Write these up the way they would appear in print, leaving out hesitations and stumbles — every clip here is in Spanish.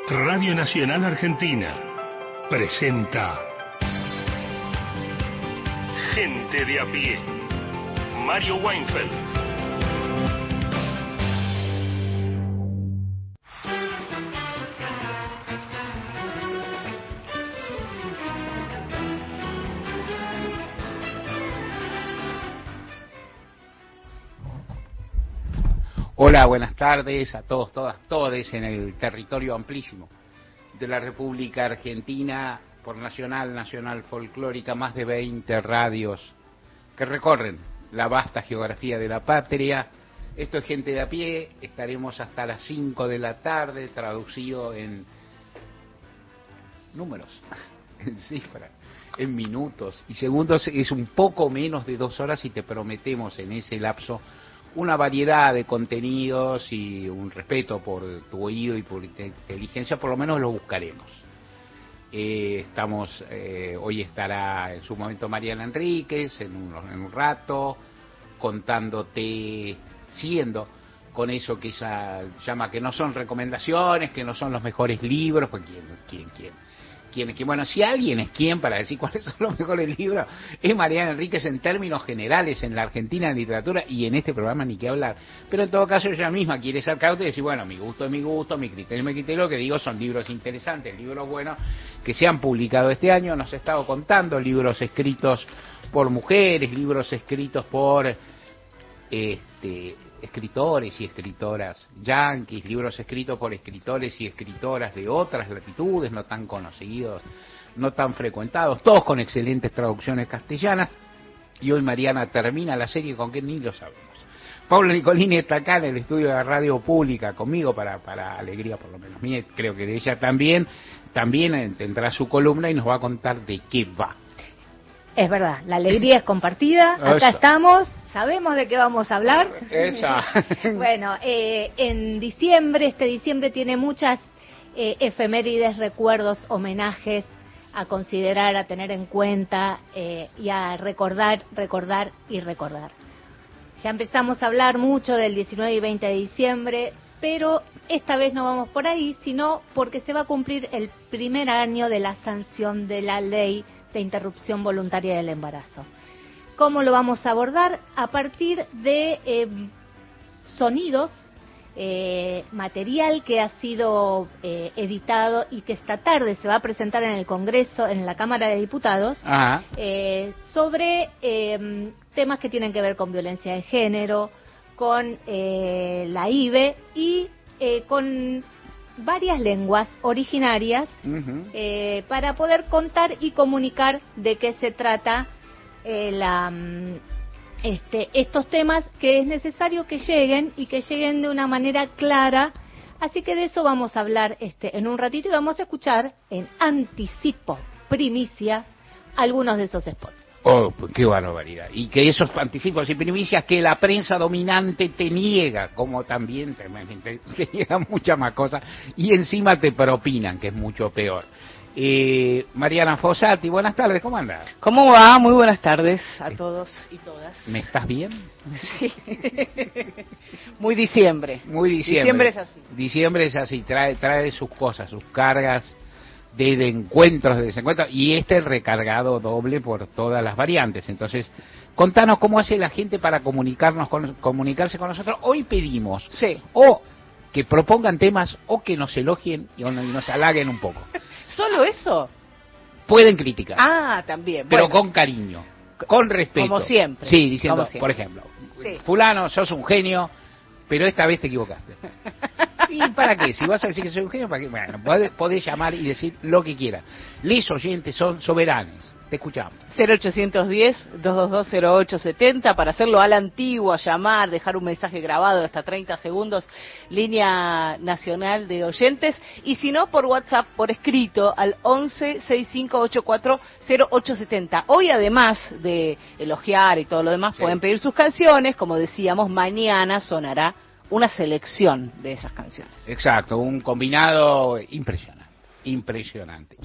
Radio Nacional Argentina presenta Gente de a pie. Mario Weinfeld. Hola, buenas tardes a todos, todes en el territorio amplísimo de la República Argentina, por Nacional Folclórica, más de 20 radios que recorren la vasta geografía de la patria. Esto es Gente de a pie, estaremos hasta las 5 de la tarde, traducido en números, en cifras, en minutos y segundos, es un poco menos de 2 horas y te prometemos en ese lapso una variedad de contenidos y un respeto por tu oído y por tu inteligencia, por lo menos lo buscaremos. Hoy estará en su momento Mariana Enríquez, en un rato, contándote, siguiendo con eso que ella llama que no son recomendaciones, que no son los mejores libros, pues ¿quién? Bueno, si alguien es quien para decir cuáles son los mejores libros, es Mariana Enríquez en términos generales en la Argentina en literatura y en este programa ni qué hablar. Pero en todo caso ella misma quiere ser cauta y decir, bueno, mi gusto es mi gusto, mi criterio es mi criterio, lo que digo son libros interesantes, libros buenos que se han publicado este año, nos ha estado contando, libros escritos por mujeres, libros escritos por escritores y escritoras yanquis, libros escritos por escritores y escritoras de otras latitudes, no tan conocidos, no tan frecuentados, todos con excelentes traducciones castellanas. Y hoy Mariana termina la serie con que ni lo sabemos. Pablo Nicolini está acá en el estudio de la radio pública conmigo para alegría por lo menos mía, creo que de ella también tendrá su columna y nos va a contar de qué va. Es verdad, la alegría es compartida, acá estamos, sabemos de qué vamos a hablar. Bueno, en diciembre, este diciembre tiene muchas efemérides, recuerdos, homenajes a considerar, a tener en cuenta y a recordar. Ya empezamos a hablar mucho del 19 y 20 de diciembre, pero esta vez no vamos por ahí, sino porque se va a cumplir el primer año de la sanción de la ley de interrupción voluntaria del embarazo. ¿Cómo lo vamos a abordar? A partir de sonidos, material que ha sido editado y que esta tarde se va a presentar en el Congreso, en la Cámara de Diputados, sobre temas que tienen que ver con violencia de género, con la IVE y con varias lenguas originarias para poder contar y comunicar de qué se trata estos temas que es necesario que lleguen y que lleguen de una manera clara. Así que de eso vamos a hablar en un ratito y vamos a escuchar en anticipo, primicia, algunos de esos spots. Oh, qué barbaridad. Y que esos anticipos y primicias que la prensa dominante te niega, como también te niega muchas más cosas, y encima te propinan, que es mucho peor. Mariana Fossati, buenas tardes, ¿cómo andas? ¿Cómo va? Muy buenas tardes a todos y todas. ¿Me estás bien? Sí. Muy diciembre. Diciembre es así. Diciembre es así, trae sus cosas, sus cargas de encuentros, de desencuentros, y recargado doble por todas las variantes. Entonces, contanos cómo hace la gente para comunicarse con nosotros. Hoy pedimos, o que propongan temas, o que nos elogien y nos halaguen un poco. ¿Solo eso? Pueden criticar. Ah, también. Pero con cariño, con respeto. Como siempre. Sí, diciendo, por ejemplo, fulano, sos un genio, pero esta vez te equivocaste. ¿Y para qué? Si vas a decir que soy un genio, ¿para qué? Bueno, podés llamar y decir lo que quieras. Les oyentes son soberanos. Te escuchamos. 0810-222-0870 para hacerlo a la antigua, llamar, dejar un mensaje grabado de hasta 30 segundos, línea nacional de oyentes, y si no, por WhatsApp, por escrito, al 11-6584-0870. Hoy, además de elogiar y todo lo demás, pueden pedir sus canciones, como decíamos, mañana sonará una selección de esas canciones. Exacto, un combinado impresionante.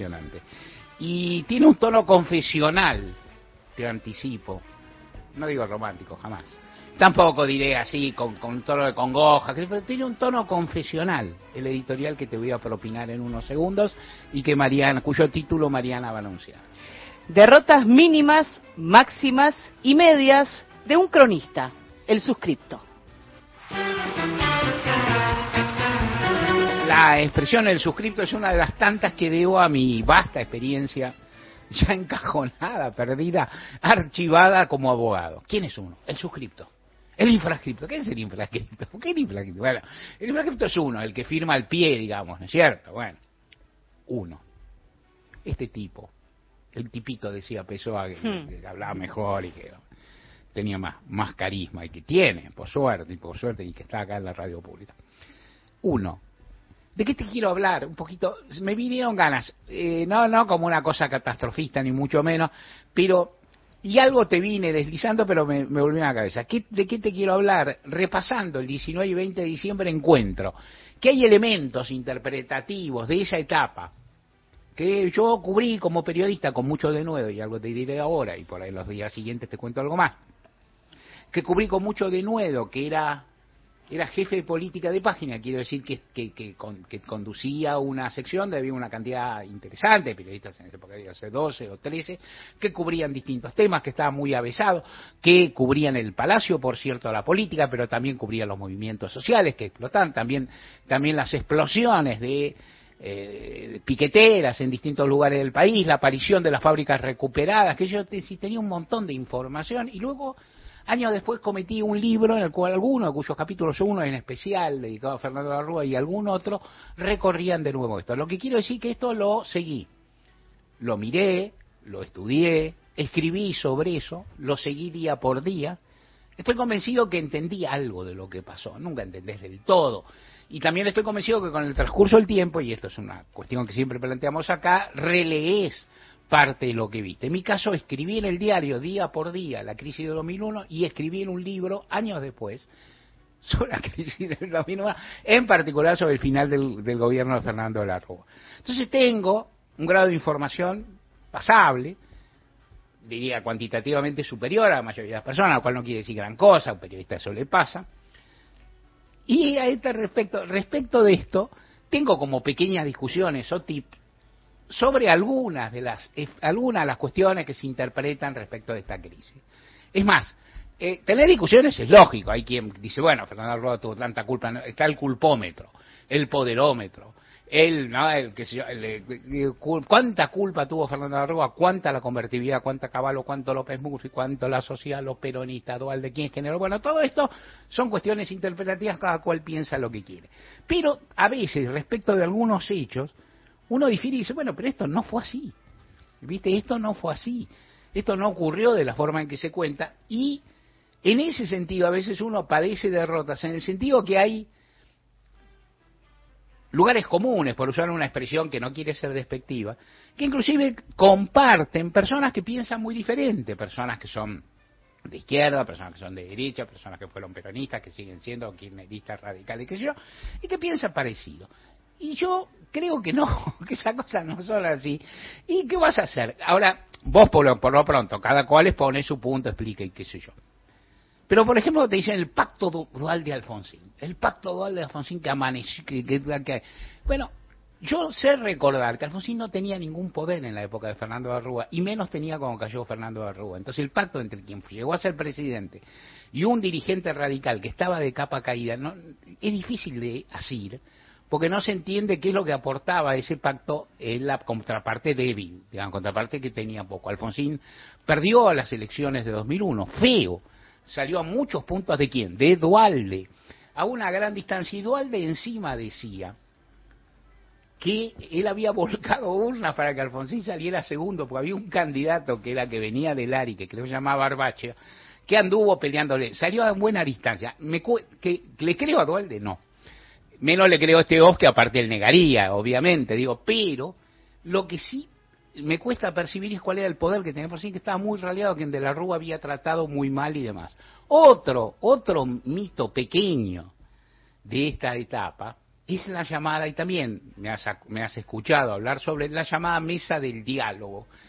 Y tiene un tono confesional, te anticipo, no digo romántico, jamás, Tampoco diré así, con tono de congoja, pero tiene un tono confesional, el editorial que te voy a propinar en unos segundos y que cuyo título Mariana va a anunciar. Derrotas mínimas, máximas y medias de un cronista, El Suscripto. La expresión El Suscripto es una de las tantas que debo a mi vasta experiencia, ya encajonada, perdida, archivada como abogado. ¿Quién es uno? El suscripto. El infrascripto. ¿Qué es el infrascripto? ¿Por qué el infrascripto? Bueno, el infrascripto es uno, el que firma al pie, digamos, ¿no es cierto? Bueno, uno. Este tipo, el tipito decía Pessoa, que hablaba mejor y que tenía más carisma, y que tiene, por suerte, y que está acá en la radio pública. Uno. ¿De qué te quiero hablar? Un poquito, me vinieron ganas, no como una cosa catastrofista, ni mucho menos, pero, y algo te vine deslizando, pero me volvió a la cabeza. ¿De qué te quiero hablar? Repasando el 19 y 20 de diciembre encuentro que hay elementos interpretativos de esa etapa que yo cubrí como periodista con mucho denuedo, y algo te diré ahora, y por ahí los días siguientes te cuento algo más, que cubrí con mucho denuedo, que era jefe de política de página, quiero decir que conducía una sección donde había una cantidad interesante de periodistas en esa época, hace 12 o 13, que cubrían distintos temas, que estaban muy avesados, que cubrían el Palacio, por cierto, la política, pero también cubrían los movimientos sociales que explotaban, también las explosiones de piqueteras en distintos lugares del país, la aparición de las fábricas recuperadas, que yo tenía un montón de información, y luego años después cometí un libro en el cual cuyos capítulos, uno en especial dedicado a Fernando de la Rúa y algún otro, recorrían de nuevo esto. Lo que quiero decir que esto lo seguí, lo miré, lo estudié, escribí sobre eso, lo seguí día por día. Estoy convencido que entendí algo de lo que pasó, nunca entendés del todo. Y también estoy convencido que con el transcurso del tiempo, y esto es una cuestión que siempre planteamos acá, relees parte de lo que viste. En mi caso, escribí en el diario día por día la crisis de 2001 y escribí en un libro años después sobre la crisis del 2001, en particular sobre el final del gobierno de Fernando de la Rúa. Entonces tengo un grado de información pasable, diría cuantitativamente superior a la mayoría de las personas, lo cual no quiere decir gran cosa, a un periodista eso le pasa. Y a este respecto de esto, tengo como pequeñas discusiones o tips sobre algunas de las cuestiones que se interpretan respecto de esta crisis. Es más, tener discusiones es lógico. Hay quien dice, bueno, Fernando Roa tuvo tanta culpa, ¿no? Está el culpómetro, el poderómetro, cuánta culpa tuvo Fernando Roa, cuánta la convertibilidad, cuánta Cavallo, cuánto López Murphy, cuánto la sociedad, los peronistas, Duhalde, quién generó. Bueno, todo esto son cuestiones interpretativas, cada cual piensa lo que quiere. Pero a veces, respecto de algunos hechos, uno difiere y dice, bueno, pero esto no fue así. ¿Viste? Esto no fue así. Esto no ocurrió de la forma en que se cuenta. Y en ese sentido, a veces uno padece derrotas, en el sentido que hay lugares comunes, por usar una expresión que no quiere ser despectiva, que inclusive comparten personas que piensan muy diferente, personas que son de izquierda, personas que son de derecha, personas que fueron peronistas, que siguen siendo kirchneristas radicales, qué sé yo, y que piensan parecido. Y yo creo que no, que esas cosas no son así. ¿Y qué vas a hacer? Ahora, vos por lo pronto, cada cual expone su punto, explica y qué sé yo. Pero, por ejemplo, te dicen el pacto dual de Alfonsín. El pacto dual de Alfonsín que amaneció. Bueno, yo sé recordar que Alfonsín no tenía ningún poder en la época de Fernando de la Rúa, y menos tenía cuando cayó Fernando de la Rúa. Entonces, el pacto entre quien llegó a ser presidente y un dirigente radical que estaba de capa caída, no, es difícil de asir, porque no se entiende qué es lo que aportaba ese pacto en la contraparte débil, la contraparte que tenía poco. Alfonsín perdió las elecciones de 2001, feo, salió a muchos puntos ¿de quién? De Duhalde, a una gran distancia, y Duhalde encima decía que él había volcado urnas para que Alfonsín saliera segundo, porque había un candidato que era que venía del ARI, que creo que se llamaba Barbache, que anduvo peleándole, salió a buena distancia. ¿Le creo a Duhalde? No. Menos le creo a este Oz, que aparte él negaría, obviamente, digo, pero lo que sí me cuesta percibir es cuál era el poder que tenía Alfonsín, que estaba muy raleado, que en De la Rúa había tratado muy mal y demás. Otro mito pequeño de esta etapa es la llamada, y también me has escuchado hablar sobre la llamada mesa del diálogo,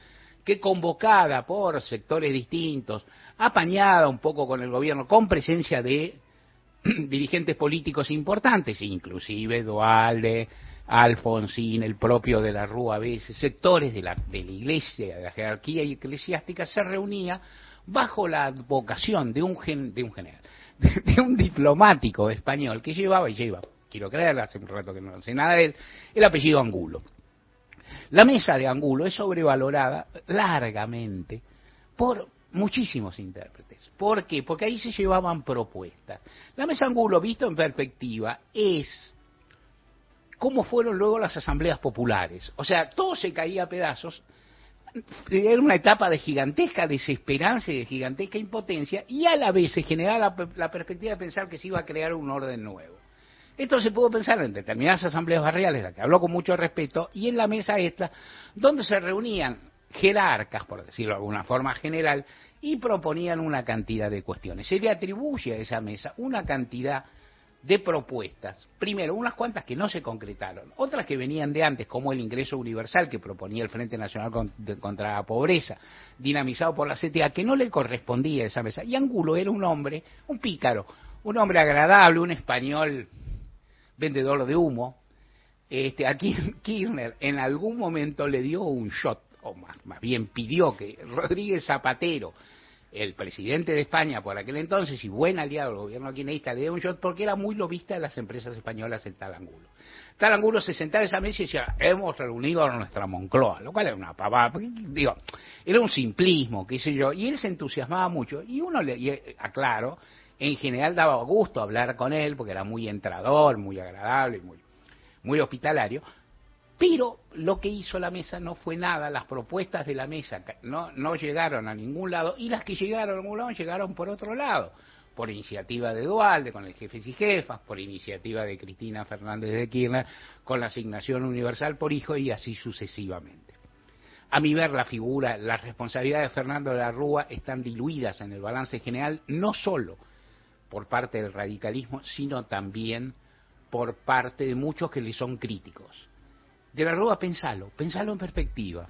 que convocada por sectores distintos, apañada un poco con el gobierno, con presencia de dirigentes políticos importantes, inclusive Duhalde, Alfonsín, el propio de la Rúa, a veces, sectores de la iglesia, de la jerarquía eclesiástica, se reunía bajo la advocación de un general, de un diplomático español que lleva, quiero creer, hace un rato que no sé nada de él, el apellido Angulo. La mesa de Angulo es sobrevalorada largamente por muchísimos intérpretes. ¿Por qué? Porque ahí se llevaban propuestas. La mesa Angulo, visto en perspectiva, es cómo fueron luego las asambleas populares. O sea, todo se caía a pedazos. Era una etapa de gigantesca desesperanza y de gigantesca impotencia, y a la vez se generaba la perspectiva de pensar que se iba a crear un orden nuevo. Esto se pudo pensar en determinadas asambleas barriales, de las que habló con mucho respeto, y en la mesa esta, donde se reunían jerarcas, por decirlo de alguna forma general, y proponían una cantidad de cuestiones. Se le atribuye a esa mesa una cantidad de propuestas, primero unas cuantas que no se concretaron, otras que venían de antes, como el ingreso universal que proponía el Frente Nacional contra la Pobreza, dinamizado por la CTA, que no le correspondía a esa mesa. Y Angulo era un hombre, un pícaro, un hombre agradable, un español vendedor de humo. A Kirchner en algún momento le dio un shot, o más bien pidió que Rodríguez Zapatero, el presidente de España por aquel entonces y buen aliado del gobierno kirchnerista, le dio un shot porque era muy lobista de las empresas españolas el tal Angulo. Tal Angulo se sentaba en esa mesa y decía, hemos reunido a nuestra Moncloa, lo cual era una pavada, porque, digo, era un simplismo, qué sé yo, y él se entusiasmaba mucho, y aclaro, en general daba gusto hablar con él, porque era muy entrador, muy agradable, muy hospitalario. Pero lo que hizo la mesa no fue nada, las propuestas de la mesa no llegaron a ningún lado, y las que llegaron a algún lado llegaron por otro lado, por iniciativa de Duhalde, con el Jefes y Jefas, por iniciativa de Cristina Fernández de Kirchner, con la asignación universal por hijo, y así sucesivamente. A mi ver, la figura, las responsabilidades de Fernando de la Rúa están diluidas en el balance general, no solo por parte del radicalismo, sino también por parte de muchos que le son críticos. De la Rúa, pensalo en perspectiva.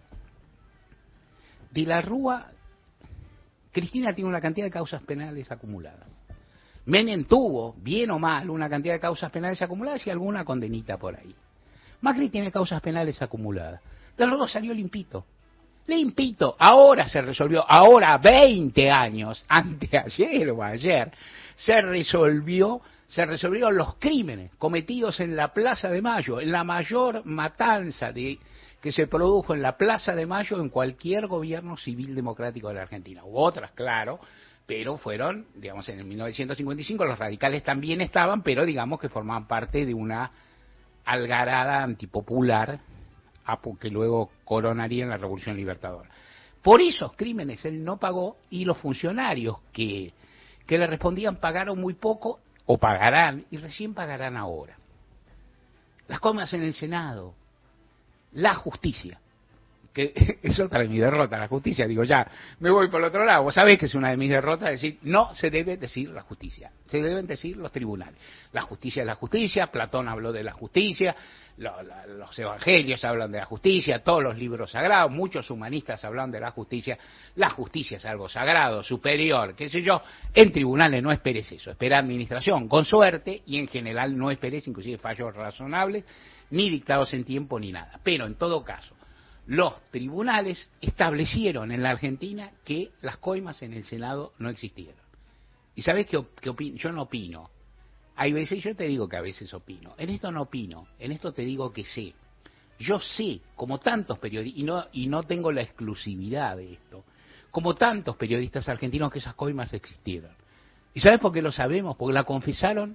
De la Rúa, Cristina tiene una cantidad de causas penales acumuladas. Menem tuvo, bien o mal, una cantidad de causas penales acumuladas y alguna condenita por ahí. Macri tiene causas penales acumuladas. De la Rúa salió limpito. Limpito. Ahora se resolvió, ahora 20 años, anteayer o ayer, se resolvieron los crímenes cometidos en la Plaza de Mayo, en la mayor matanza que se produjo en la Plaza de Mayo en cualquier gobierno civil democrático de la Argentina. Hubo otras, claro, pero fueron, digamos, en el 1955 los radicales también estaban, pero digamos que formaban parte de una algarada antipopular que luego coronaría en la Revolución Libertadora. Por esos crímenes él no pagó, y los funcionarios que le respondían pagaron muy poco, o pagarán, y recién pagarán ahora. Las comas en el Senado, la justicia, que es otra de mis derrotas, la justicia, digo ya, me voy por el otro lado, vos sabés que es una de mis derrotas, decir, no se debe decir la justicia, se deben decir los tribunales. La justicia es la justicia, Platón habló de la justicia, los evangelios hablan de la justicia, todos los libros sagrados, muchos humanistas hablan de la justicia es algo sagrado, superior, qué sé yo. En tribunales no esperes eso, espera administración, con suerte, y en general no esperes inclusive fallos razonables, ni dictados en tiempo, ni nada. Pero en todo caso, los tribunales establecieron en la Argentina que las coimas en el Senado no existieron. ¿Y sabés qué opino? Yo no opino. Hay veces, yo te digo que a veces opino. En esto no opino, en esto te digo que sé. Yo sé, como tantos periodistas, y no tengo la exclusividad de esto, como tantos periodistas argentinos, que esas coimas existieron. ¿Y sabes por qué lo sabemos? Porque la confesaron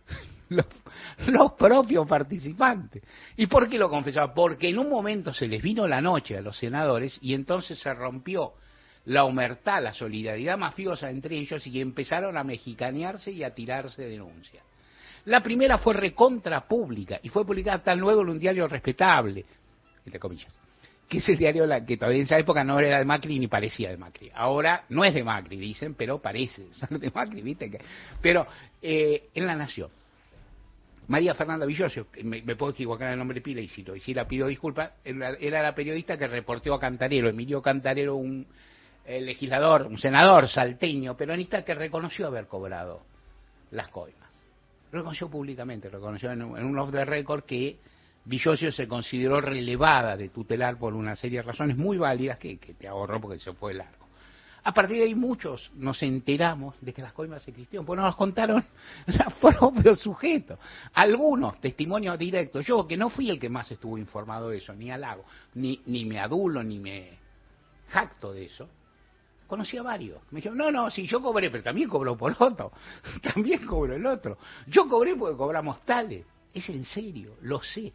los propios participantes. ¿Y por qué lo confesaban? Porque en un momento se les vino la noche a los senadores, y entonces se rompió la omertá, la solidaridad mafiosa entre ellos, y empezaron a mexicanearse y a tirarse denuncias. La primera fue recontra pública y fue publicada tan luego en un diario respetable, entre comillas, que es el diario que todavía en esa época no era de Macri ni parecía de Macri. Ahora no es de Macri, dicen, pero parece de Macri, ¿viste? Pero en La Nación. María Fernanda Villosio, me puedo equivocar en el nombre de pila y si la pido disculpas, era la periodista que reporteó a Cantarero, Emilio Cantarero, un legislador, un senador salteño, peronista, que reconoció haber cobrado las coimas. Reconoció públicamente, reconoció en un off the record que Villosio se consideró relevada de tutelar por una serie de razones muy válidas que te ahorró porque se fue largo. A partir de ahí muchos nos enteramos de que las coimas existieron, pues nos contaron los propios sujetos. Algunos testimonios directos. Yo, que no fui el que más estuvo informado de eso, ni halago, ni me adulo, ni me jacto de eso, conocí a varios. Me dijeron, no, sí, yo cobré, pero también cobró por otro, también cobró el otro. Yo cobré porque cobramos tales. Es en serio, lo sé.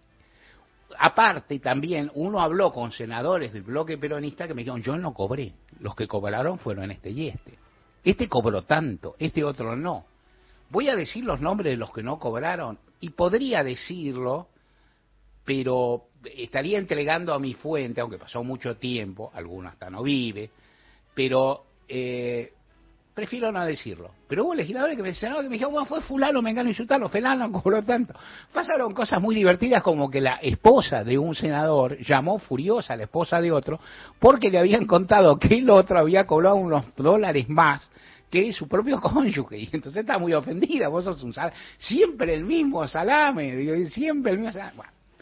Aparte también, uno habló con senadores del bloque peronista que me dijeron, yo no cobré, los que cobraron fueron este y este. Este cobró tanto, este otro no. Voy a decir los nombres de los que no cobraron, y podría decirlo, pero estaría entregando a mi fuente, aunque pasó mucho tiempo, alguno hasta no vive, pero prefiero no decirlo. Pero hubo legisladores que me dijeron, bueno, fue fulano, mengano y sutano, fulano cobró tanto. Pasaron cosas muy divertidas, como que la esposa de un senador llamó furiosa a la esposa de otro porque le habían contado que el otro había cobrado unos $, más que su propio cónyuge, y entonces está muy ofendida. Vos sos un salame, siempre el mismo salame, siempre el mismo salame.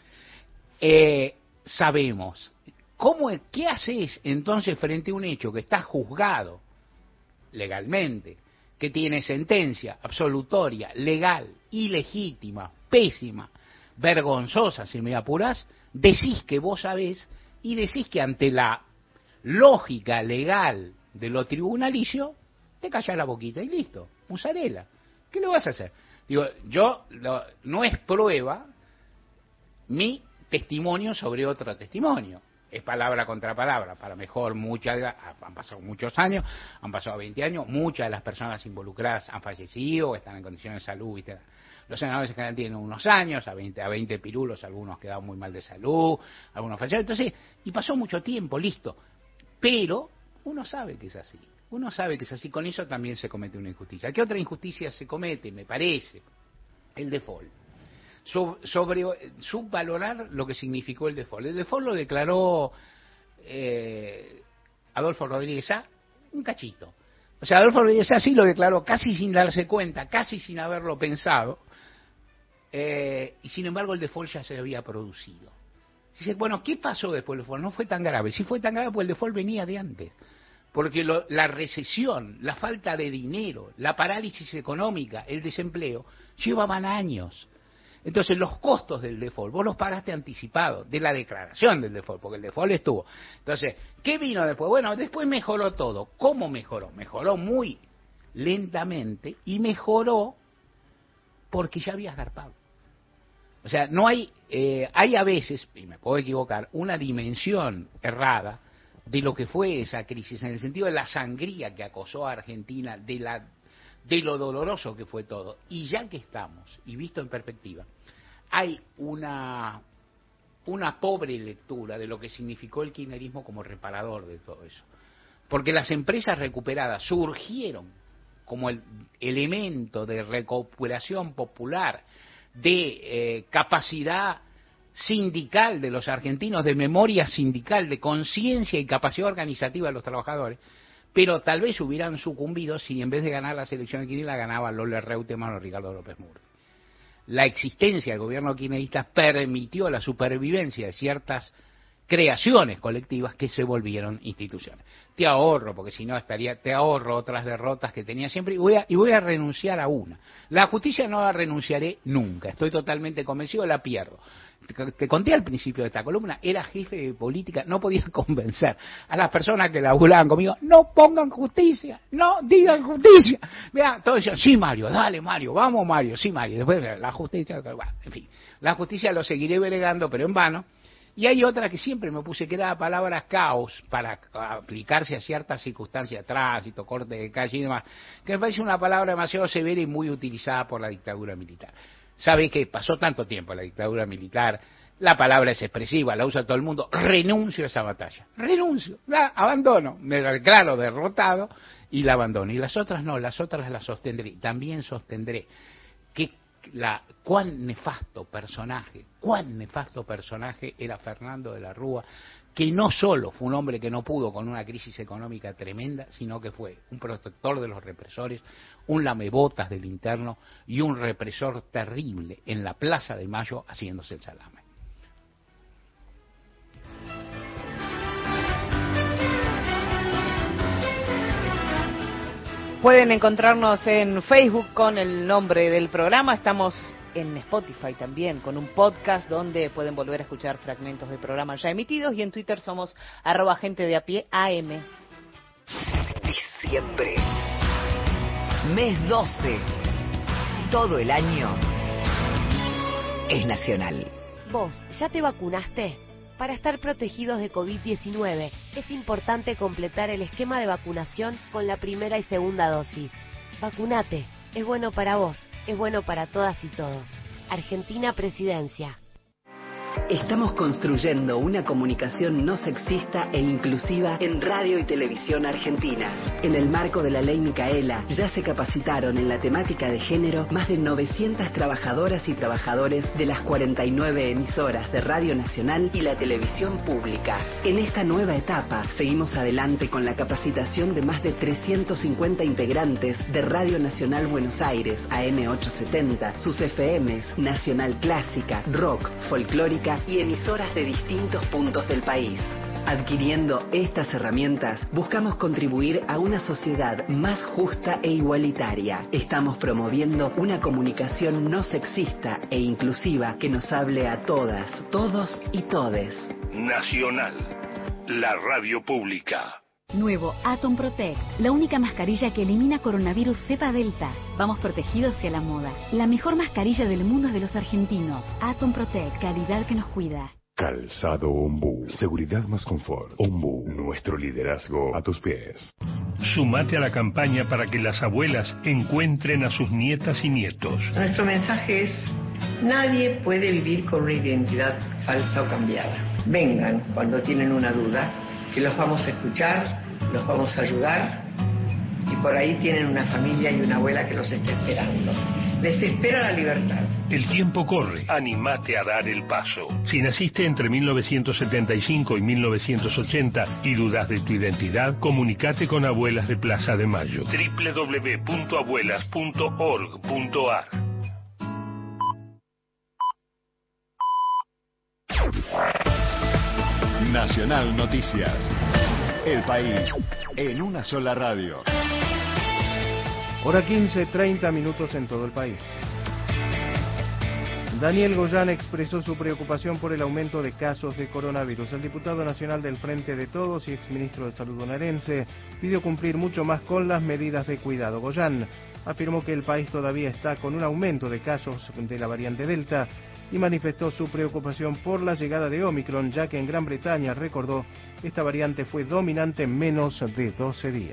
Bueno, sabemos. ¿Qué haces entonces frente a un hecho que está juzgado legalmente, que tiene sentencia absolutoria, legal, ilegítima, pésima, vergonzosa, si me apurás? Decís que vos sabés y decís que ante la lógica legal de lo tribunalicio te callás la boquita y listo, musarela. ¿Qué le vas a hacer? Digo, no es prueba mi testimonio sobre otro testimonio. Es palabra contra palabra, para mejor. Han pasado muchos años, han pasado 20 años, muchas de las personas involucradas han fallecido, están en condiciones de salud, ¿viste? Los senadores en general tienen unos años, a 20 pirulos, algunos quedaron muy mal de salud, algunos fallecieron, entonces, y pasó mucho tiempo, listo. Pero uno sabe que es así, con eso también se comete una injusticia. ¿Qué otra injusticia se comete, me parece? El default. Sobre subvalorar lo que significó el default. El default lo declaró Adolfo Rodríguez Sá, un cachito. O sea, Adolfo Rodríguez Sá sí lo declaró casi sin darse cuenta, casi sin haberlo pensado, y sin embargo el default ya se había producido. Dice, bueno, ¿qué pasó después del default? No fue tan grave. Sí fue tan grave porque el default venía de antes. Porque la recesión, la falta de dinero, la parálisis económica, el desempleo, llevaban años. Entonces los costos del default, vos los pagaste anticipados, de la declaración del default, porque el default estuvo. Entonces, ¿qué vino después? Bueno, después mejoró todo. ¿Cómo mejoró? Mejoró muy lentamente y mejoró porque ya habías garpado. O sea, no hay a veces, y me puedo equivocar, una dimensión errada de lo que fue esa crisis, en el sentido de la sangría que acosó a Argentina, de lo doloroso que fue todo. Y ya que estamos, y visto en perspectiva, hay una pobre lectura de lo que significó el kirchnerismo como reparador de todo eso. Porque las empresas recuperadas surgieron como el elemento de recuperación popular, de capacidad sindical de los argentinos, de memoria sindical, de conciencia y capacidad organizativa de los trabajadores, pero tal vez hubieran sucumbido si en vez de ganar la selección de Kirchner la ganaba Lola Reutemann o Ricardo López Murphy. La existencia del gobierno kirchnerista permitió la supervivencia de ciertas creaciones colectivas que se volvieron instituciones. Te ahorro, porque si no te ahorro otras derrotas que tenía siempre, y voy a renunciar a una. La justicia no la renunciaré nunca, estoy totalmente convencido, la pierdo. Te conté al principio de esta columna, era jefe de política, no podía convencer a las personas que laburaban conmigo, no pongan justicia, no digan justicia. Vean, todos decían, sí Mario, dale Mario, vamos Mario, sí Mario. Después la justicia, bueno, en fin, la justicia lo seguiré bregando, pero en vano. Y hay otra que siempre me puse, que era la palabra caos, para aplicarse a ciertas circunstancias, tránsito, corte de calle y demás, que me parece una palabra demasiado severa y muy utilizada por la dictadura militar. ¿Sabe qué? Pasó tanto tiempo la dictadura militar, la palabra es expresiva, la usa todo el mundo, renuncio a esa batalla, renuncio, abandono, me declaro derrotado y la abandono. Y las otras no, las otras las sostendré, también sostendré que cuán nefasto personaje era Fernando de la Rúa, que no solo fue un hombre que no pudo con una crisis económica tremenda, sino que fue un protector de los represores, un lamebotas del interno y un represor terrible en la Plaza de Mayo haciéndose el salame. Pueden encontrarnos en Facebook con el nombre del programa. Estamos en Spotify también con un podcast donde pueden volver a escuchar fragmentos de programas ya emitidos, y en Twitter somos @gentedeapié_am. Diciembre, mes 12, todo el año es nacional. ¿Vos ya te vacunaste? Para estar protegidos de COVID-19 es importante completar el esquema de vacunación con la primera y segunda dosis. Vacunate, es bueno para vos, es bueno para todas y todos. Argentina Presidencia. Estamos construyendo una comunicación no sexista e inclusiva en radio y televisión argentina. En el marco de la Ley Micaela, ya se capacitaron en la temática de género más de 900 trabajadoras y trabajadores de las 49 emisoras de Radio Nacional y la televisión pública. En esta nueva etapa, seguimos adelante con la capacitación de más de 350 integrantes de Radio Nacional Buenos Aires, AM870, sus FMs, Nacional Clásica, Rock, Folclórica y emisoras de distintos puntos del país. Adquiriendo estas herramientas, buscamos contribuir a una sociedad más justa e igualitaria. Estamos promoviendo una comunicación no sexista e inclusiva que nos hable a todas, todos y todes. Nacional, la radio pública. Nuevo Atom Protect, la única mascarilla que elimina coronavirus cepa delta. Vamos protegidos hacia la moda. La mejor mascarilla del mundo es de los argentinos. Atom Protect, calidad que nos cuida. Calzado Ombú, seguridad más confort. Ombú, nuestro liderazgo a tus pies. Sumate a la campaña para que las abuelas encuentren a sus nietas y nietos. Nuestro mensaje es: nadie puede vivir con una identidad falsa o cambiada. Vengan cuando tienen una duda, que los vamos a escuchar, los vamos a ayudar, y por ahí tienen una familia y una abuela que los está esperando. Les espera la libertad. El tiempo corre. Animate a dar el paso. Si naciste entre 1975 y 1980 y dudas de tu identidad, comunicate con Abuelas de Plaza de Mayo. www.abuelas.org.ar. Nacional Noticias. El país en una sola radio. Hora 15, 30 minutos en todo el país. Daniel Goyán expresó su preocupación por el aumento de casos de coronavirus. El diputado nacional del Frente de Todos y exministro de Salud bonaerense pidió cumplir mucho más con las medidas de cuidado. Goyán afirmó que el país todavía está con un aumento de casos de la variante Delta y manifestó su preocupación por la llegada de Omicron, ya que en Gran Bretaña, recordó, esta variante fue dominante en menos de 12 días.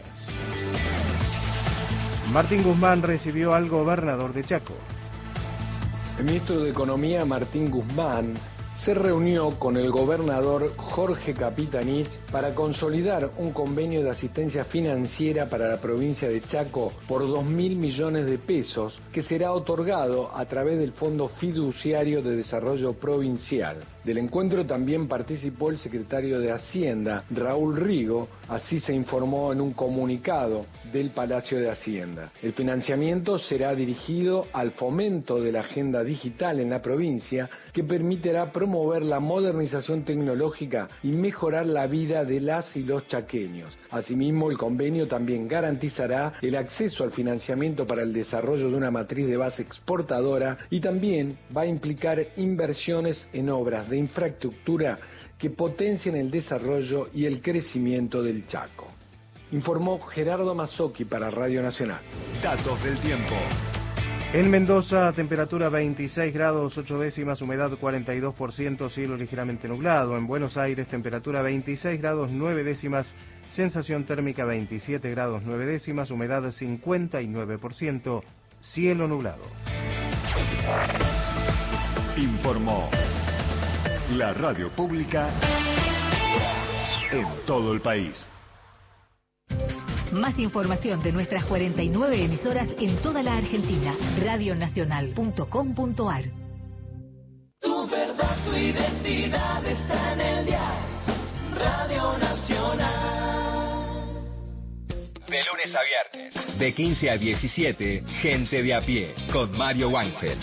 Martín Guzmán recibió al gobernador de Chaco. El ministro de Economía, Martín Guzmán, se reunió con el gobernador Jorge Capitanich para consolidar un convenio de asistencia financiera para la provincia de Chaco por 2.000 millones de pesos que será otorgado a través del Fondo Fiduciario de Desarrollo Provincial. Del encuentro también participó el secretario de Hacienda, Raúl Rigo, así se informó en un comunicado del Palacio de Hacienda. El financiamiento será dirigido al fomento de la agenda digital en la provincia, que permitirá promover la modernización tecnológica y mejorar la vida de las y los chaqueños. Asimismo, el convenio también garantizará el acceso al financiamiento para el desarrollo de una matriz de base exportadora y también va a implicar inversiones en obras de infraestructura que potencien el desarrollo y el crecimiento del Chaco. Informó Gerardo Mazzocchi para Radio Nacional. Datos del tiempo. En Mendoza, temperatura 26 grados 8 décimas, humedad 42%, cielo ligeramente nublado. En Buenos Aires, temperatura 26 grados 9 décimas, sensación térmica 27 grados 9 décimas, humedad 59%, cielo nublado. Informó la radio pública en todo el país. Más información de nuestras 49 emisoras en toda la Argentina. Radionacional.com.ar. Tu verdad, tu identidad está en el dial. Radio Nacional. De lunes a viernes, de 15 a 17, Gente de a pie, con Mario Weinfeld.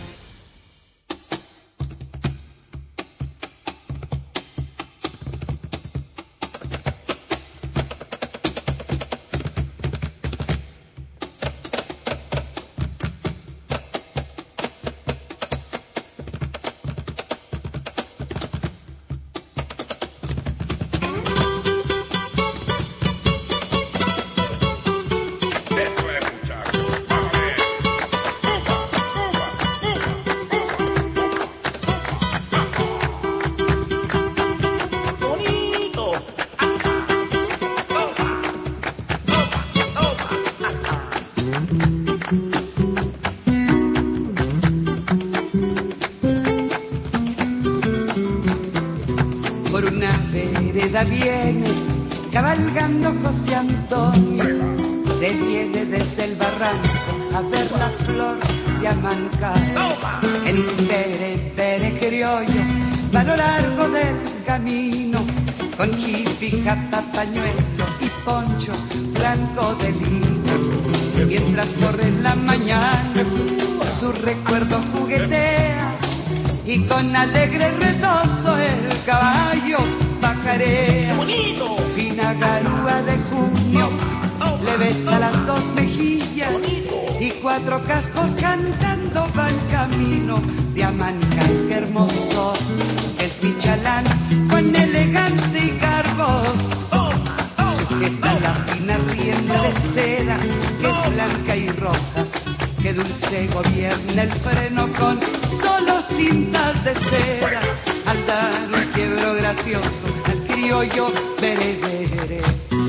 Viene cabalgando José Antonio, se viene desde el barranco a ver la flor de Amancay. En un tere criollo va a lo largo del camino, con hippie, capa, pañuelo y poncho blanco de lino. Mientras corre la mañana su recuerdo juguetea, y con alegre retozo el caballo bajarea. Bonito. Fina garúa de junio le besa las dos mejillas. Bonito. Y cuatro cascos cantando van camino de Amancay. Qué hermoso es mi chalán, con elegante y garboso. Sujeta la fina rienda de seda, que es blanca y roja. Que dulce gobierna el freno con solo cintas de seda. Al dar un quiebro gracioso al criollo berebere.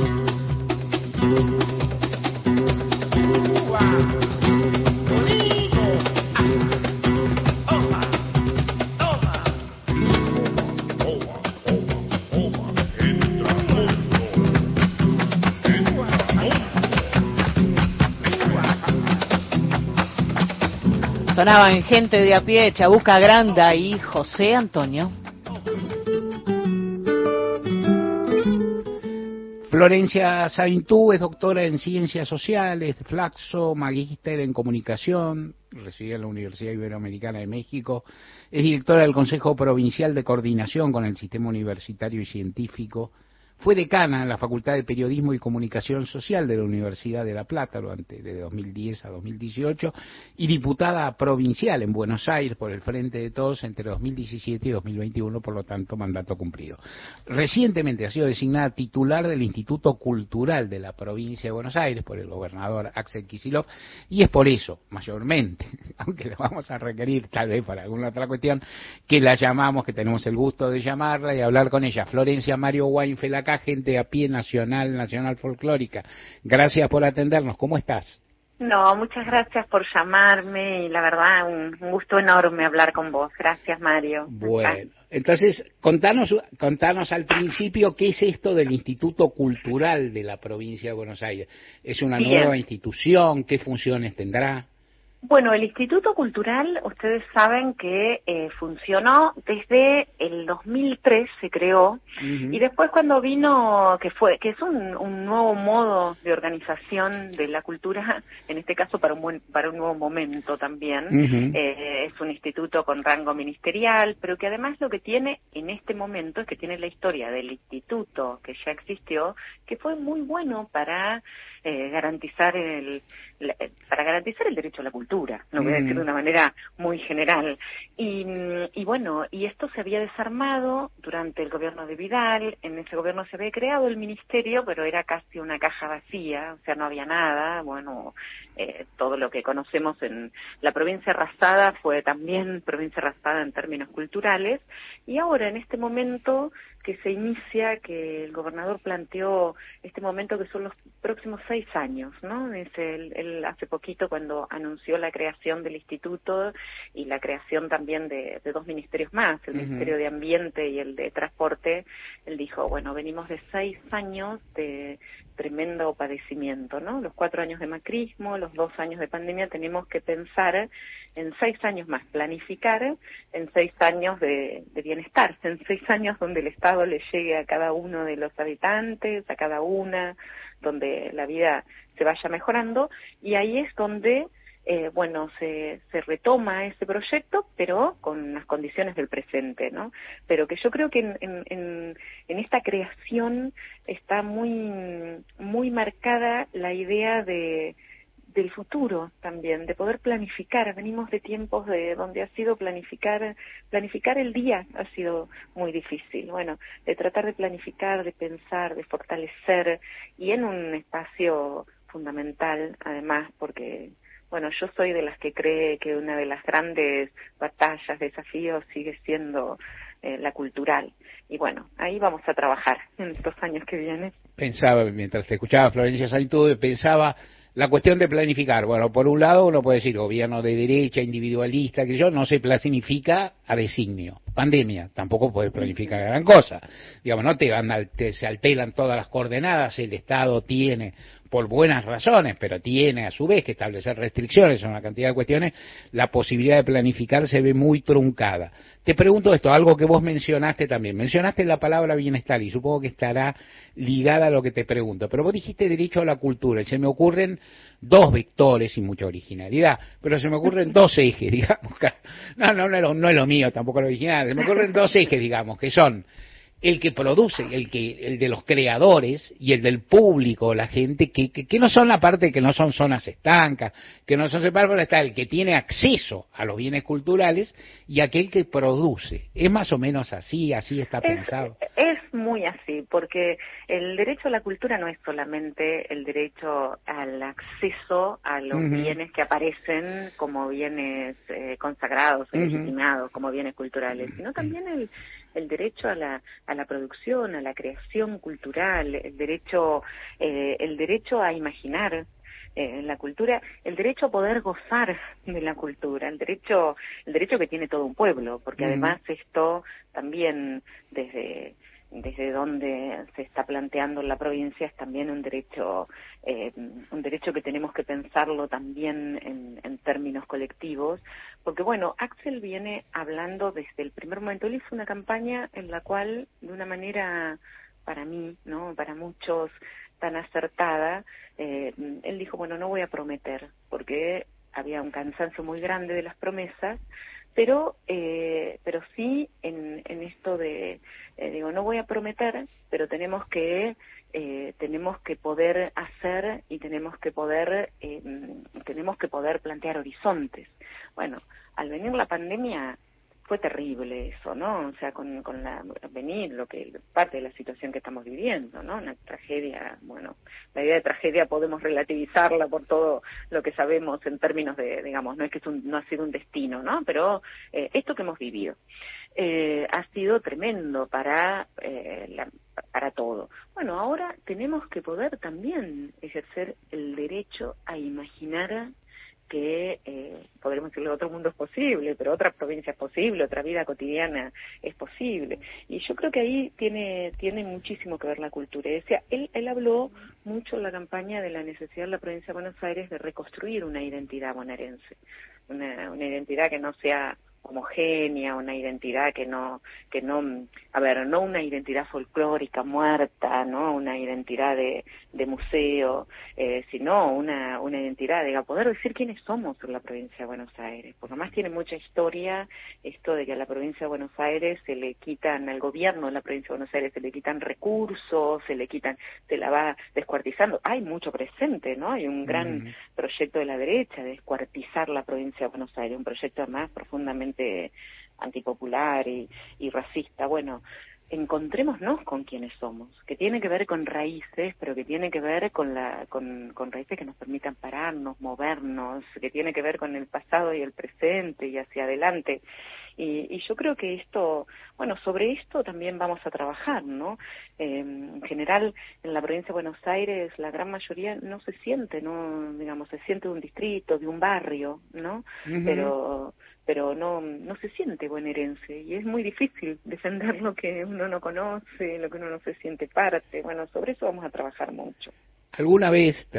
Sonaban Gente de a pie, Chabuca Granda y José Antonio. Florencia Saintú es doctora en Ciencias Sociales, de Flaxo, magíster en Comunicación, residida en la Universidad Iberoamericana de México, es directora del Consejo Provincial de Coordinación con el Sistema Universitario y Científico, fue decana en la Facultad de Periodismo y Comunicación Social de la Universidad de La Plata durante de 2010 a 2018 y diputada provincial en Buenos Aires por el Frente de Todos entre 2017 y 2021, por lo tanto mandato cumplido. Recientemente ha sido designada titular del Instituto Cultural de la Provincia de Buenos Aires por el gobernador Axel Kicillof, y es por eso, mayormente, aunque la vamos a requerir tal vez para alguna otra cuestión, que la llamamos, que tenemos el gusto de llamarla y hablar con ella. Florencia Mario Weinfeld acá, Gente a pie, nacional folclórica. Gracias por atendernos. ¿Cómo estás? No, muchas gracias por llamarme y la verdad un gusto enorme hablar con vos. Gracias, Mario. Bueno, entonces contanos al principio qué es esto del Instituto Cultural de la Provincia de Buenos Aires. ¿Es una nueva institución? ¿Qué funciones tendrá? Bueno, el Instituto Cultural, ustedes saben que funcionó desde el 2003, se creó, y después cuando vino, que es un nuevo modo de organización de la cultura, en este caso para un nuevo momento también, es un instituto con rango ministerial, pero que además lo que tiene en este momento es que tiene la historia del instituto que ya existió, que fue muy bueno para garantizar el derecho a la cultura, lo voy a decir de una manera muy general. Y bueno, y esto se había desarmado durante el gobierno de Vidal. En ese gobierno se había creado el ministerio, pero era casi una caja vacía, o sea, no había nada. Bueno, todo lo que conocemos en la provincia arrasada fue también provincia arrasada en términos culturales, y ahora en este momento que se inicia, que el gobernador planteó este momento que son los próximos 6 años, ¿no? Él hace poquito, cuando anunció la creación del instituto y la creación también de 2 ministerios más, el Ministerio de Ambiente y el de Transporte, él dijo, bueno, venimos de 6 años de tremendo padecimiento, ¿no? Los 4 años de macrismo, los 2 años de pandemia, tenemos que pensar en 6 años más, planificar en 6 años de bienestar, en 6 años donde el Estado le llegue a cada uno de los habitantes, a cada una, donde la vida se vaya mejorando, y ahí es donde se retoma ese proyecto, pero con las condiciones del presente, ¿no? Pero que yo creo que en esta creación está muy marcada la idea del futuro también, de poder planificar. Venimos de tiempos donde ha sido planificar el día ha sido muy difícil. Bueno, de tratar de planificar, de pensar, de fortalecer, y en un espacio fundamental, además, porque bueno, yo soy de las que cree que una de las grandes batallas, desafíos, sigue siendo la cultural. Y bueno, ahí vamos a trabajar en estos años que vienen. Pensaba, mientras te escuchaba, Florencia Saintude, pensaba la cuestión de planificar. Bueno, por un lado uno puede decir gobierno de derecha, individualista, que no se planifica a designio. Pandemia, tampoco puede planificar gran cosa. Digamos, no se alteran todas las coordenadas, el Estado tiene, por buenas razones, pero tiene a su vez que establecer restricciones en una cantidad de cuestiones, la posibilidad de planificar se ve muy truncada. Te pregunto esto, algo que vos mencionaste también. Mencionaste la palabra bienestar y supongo que estará ligada a lo que te pregunto, pero vos dijiste derecho a la cultura y se me ocurren 2 vectores y mucha originalidad, pero se me ocurren 2 ejes, digamos. No es lo mío, tampoco lo original, se me ocurren 2 ejes, digamos, que son el que produce, el de los creadores y el del público, la gente que no son la parte, que no son zonas estancas, que no son separadas, pero está el que tiene acceso a los bienes culturales y aquel que produce. ¿Es más o menos así está pensado? Es muy así, porque el derecho a la cultura no es solamente el derecho al acceso a los bienes que aparecen como bienes consagrados, legitimados como bienes culturales, sino también el derecho a la producción, a la creación cultural, el derecho a imaginar la cultura, el derecho a poder gozar de la cultura, el derecho que tiene todo un pueblo, porque además esto también desde donde se está planteando en la provincia es también un derecho que tenemos que pensarlo también en términos colectivos, porque bueno, Axel viene hablando desde el primer momento. Él hizo una campaña en la cual, de una manera, para mí, ¿no?, para muchos, tan acertada, él dijo, bueno, no voy a prometer, porque había un cansancio muy grande de las promesas, pero sí en esto de no voy a prometer, pero tenemos que poder hacer y tenemos que poder plantear horizontes. Bueno, al venir la pandemia fue terrible eso, ¿no? O sea, con lo que parte de la situación que estamos viviendo, ¿no? Una tragedia, bueno, la idea de tragedia podemos relativizarla por todo lo que sabemos en términos de, digamos, no es que no ha sido un destino, ¿no? Pero esto que hemos vivido ha sido tremendo para todo. Bueno, ahora tenemos que poder también ejercer el derecho a imaginar que podremos decirle otro mundo es posible, pero otra provincia es posible, otra vida cotidiana es posible. Y yo creo que ahí tiene muchísimo que ver la cultura. Decía, él habló mucho en la campaña de la necesidad de la provincia de Buenos Aires de reconstruir una identidad bonaerense, una identidad que no sea homogénea, una identidad no una identidad folclórica muerta, no una identidad de museo, sino una identidad de poder decir quiénes somos en la provincia de Buenos Aires, porque además tiene mucha historia esto de que a la provincia de Buenos Aires al gobierno de la provincia de Buenos Aires se le quitan recursos, se la va descuartizando. Hay mucho presente, ¿no? Hay un gran proyecto de la derecha de descuartizar la provincia de Buenos Aires, un proyecto además profundamente antipopular y racista. Bueno, encontrémonos con quienes somos, que tiene que ver con raíces, pero que tiene que ver con raíces que nos permitan pararnos, movernos, que tiene que ver con el pasado y el presente y hacia adelante. Y yo creo que esto, bueno, sobre esto también vamos a trabajar, ¿no? En general, en la provincia de Buenos Aires, la gran mayoría no se siente, ¿no? Digamos, se siente de un distrito, de un barrio, ¿no? Pero no se siente bonaerense, y es muy difícil defender lo que uno no conoce, lo que uno no se siente parte. Bueno, sobre eso vamos a trabajar mucho. ¿Alguna vez,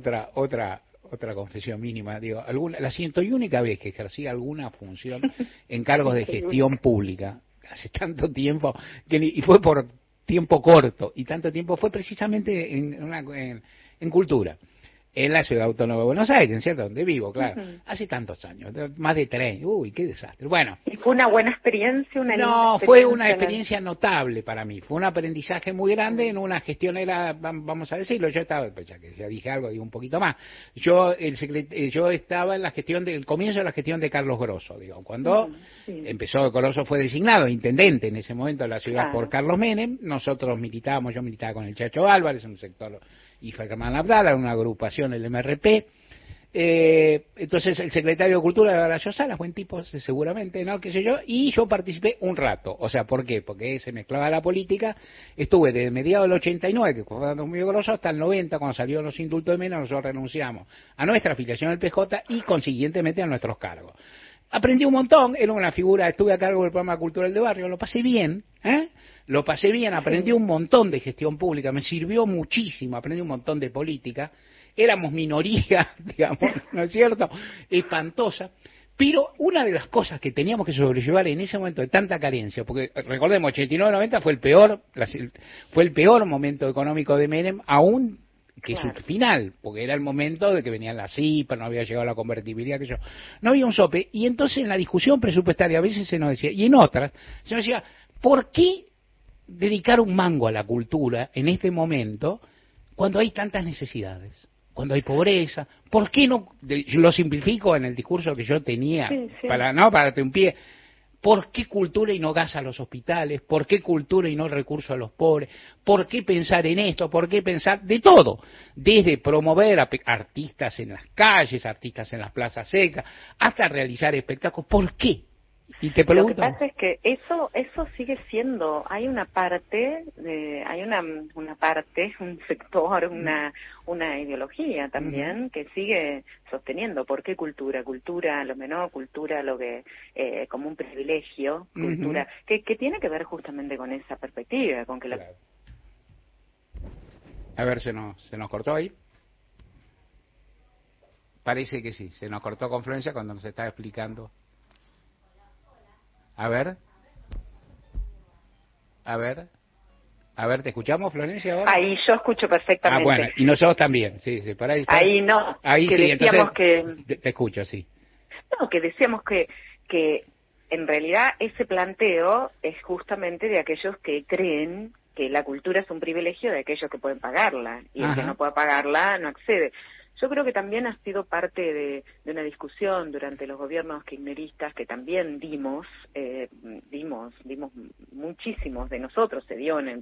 otra confesión mínima, digo, la siento y única vez que ejercí alguna función en cargos de gestión pública, hace tanto tiempo, y fue por tiempo corto, y tanto tiempo fue precisamente en cultura, en la Ciudad Autónoma de Buenos Aires, ¿cierto? Donde vivo, claro. Hace tantos años, más de 3. Uy, qué desastre. Bueno. ¿Y fue una buena experiencia? Fue una experiencia notable para mí. Fue un aprendizaje muy grande en una gestión, vamos a decirlo, yo estaba, pues ya que ya dije algo, digo un poquito más. Yo estaba en la gestión del comienzo de la gestión de Carlos Grosso, digo, cuando empezó, Grosso fue designado intendente en ese momento de la ciudad por Carlos Menem. Nosotros militábamos, yo militaba con el Chacho Álvarez, en un sector, y Germán Abdala, una agrupación, el MRP. Entonces el secretario de Cultura era Horacio Salas, buen tipo seguramente, ¿no? Qué sé yo, y yo participé un rato. O sea, ¿por qué? Porque se mezclaba la política. Estuve desde mediados del 89, que fue cuando muy grosso, hasta el 90, cuando salieron los indultos de Menem. Nosotros renunciamos a nuestra afiliación al PJ y consiguientemente a nuestros cargos. Aprendí un montón, era una figura, estuve a cargo del programa cultural de barrio, lo pasé bien, aprendí un montón de gestión pública, me sirvió muchísimo, aprendí un montón de política, éramos minoría, digamos, ¿no es cierto?, espantosa, pero una de las cosas que teníamos que sobrellevar en ese momento de tanta carencia, porque recordemos, 89-90 fue el peor momento económico de Menem, aún que su final, porque era el momento de que venían las CIPA, no había llegado la convertibilidad, que yo, no había un sope, y entonces en la discusión presupuestaria a veces se nos decía, y en otras, se nos decía, ¿por qué dedicar un mango a la cultura en este momento cuando hay tantas necesidades? Cuando hay pobreza, ¿por qué no? Yo lo simplifico en el discurso que yo tenía, para darte un pie. ¿Por qué cultura y no gas a los hospitales? ¿Por qué cultura y no recursos a los pobres? ¿Por qué pensar en esto? ¿Por qué pensar de todo? Desde promover a artistas en las calles, artistas en las plazas secas, hasta realizar espectáculos. ¿Por qué? Y te pregunto. Lo que pasa es que eso sigue siendo, hay una parte, un sector, una ideología también que sigue sosteniendo. ¿Por qué cultura? Cultura lo menor, cultura lo que como un privilegio, cultura que tiene que ver justamente con esa perspectiva, con que A ver, se nos cortó ahí. Parece que sí, se nos cortó con Florencia cuando nos estaba explicando. A ver, ¿te escuchamos, Florencia, ahora? Ahí yo escucho perfectamente. Ah, bueno, y nosotros también, sí, por ahí está. Ahí no, ahí que sí, decíamos entonces te escucho, sí. No, que decíamos que en realidad ese planteo es justamente de aquellos que creen que la cultura es un privilegio de aquellos que pueden pagarla, y el que no pueda pagarla no accede. Yo creo que también ha sido parte de una discusión durante los gobiernos kirchneristas que también dimos muchísimos de nosotros, se dio en el...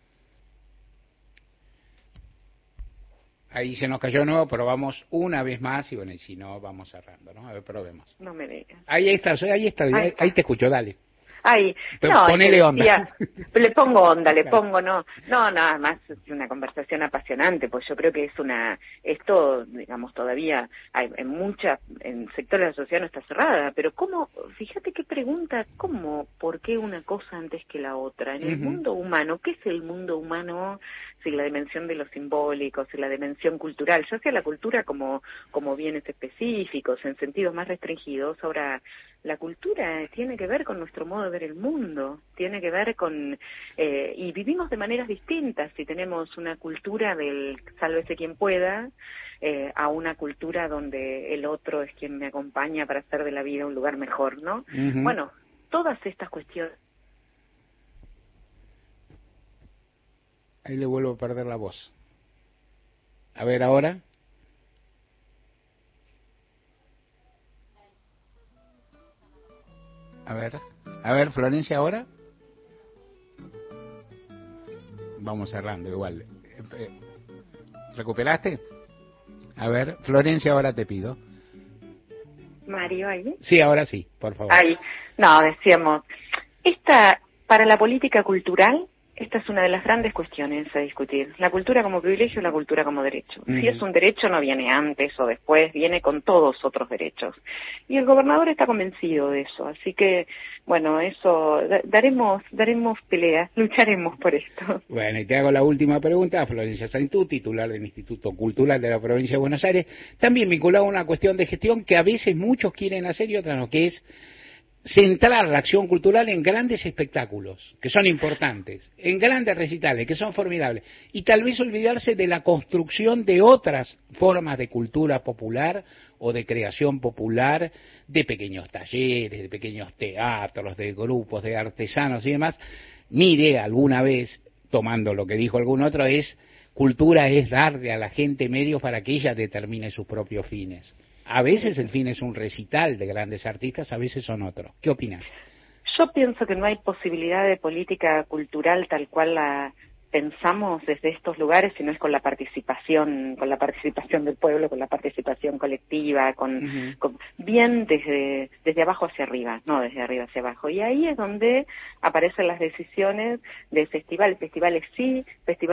Ahí se nos cayó de nuevo, pero vamos una vez más y bueno, y si no, vamos cerrando, ¿no? A ver, probemos. No me digas. Ahí está, ahí te escucho, dale. Ay, pero no, ponele onda. Le pongo onda, no, nada más es una conversación apasionante, pues yo creo que esto, digamos, todavía hay en sectores de la sociedad no está cerrada, pero fíjate qué pregunta, ¿por qué una cosa antes que la otra? En el mundo humano, ¿qué es el mundo humano? Si la dimensión de lo simbólico, si la dimensión cultural, ya sea la cultura como bienes específicos, en sentidos más restringidos. Ahora, la cultura tiene que ver con nuestro modo de ver el mundo, tiene que ver con... y vivimos de maneras distintas, si tenemos una cultura del sálvese quien pueda, a una cultura donde el otro es quien me acompaña para hacer de la vida un lugar mejor, ¿no? Bueno, todas estas cuestiones... Ahí le vuelvo a perder la voz. A ver, ahora. A ver, Florencia, ahora. Vamos cerrando igual. ¿Recuperaste? A ver, Florencia, ahora te pido. Mario, ahí. Sí, ahora sí, por favor. Ahí. No, decíamos, para la política cultural, esta es una de las grandes cuestiones a discutir. La cultura como privilegio y la cultura como derecho. Si es un derecho, no viene antes o después, viene con todos otros derechos. Y el gobernador está convencido de eso. Así que, bueno, eso, daremos peleas, lucharemos por esto. Bueno, y te hago la última pregunta. Florencia Saintú, titular del Instituto Cultural de la Provincia de Buenos Aires, también vinculado a una cuestión de gestión que a veces muchos quieren hacer y otras no, que es centrar la acción cultural en grandes espectáculos, que son importantes, en grandes recitales, que son formidables, y tal vez olvidarse de la construcción de otras formas de cultura popular o de creación popular, de pequeños talleres, de pequeños teatros, de grupos de artesanos y demás. Mi idea alguna vez, tomando lo que dijo algún otro, cultura es darle a la gente medios para que ella determine sus propios fines. A veces el fin es un recital de grandes artistas, a veces son otros. ¿Qué opinas? Yo pienso que no hay posibilidad de política cultural tal cual la pensamos desde estos lugares, sino es con la participación del pueblo, con la participación colectiva, bien desde abajo hacia arriba, no desde arriba hacia abajo. Y ahí es donde aparecen las decisiones de festivales sí,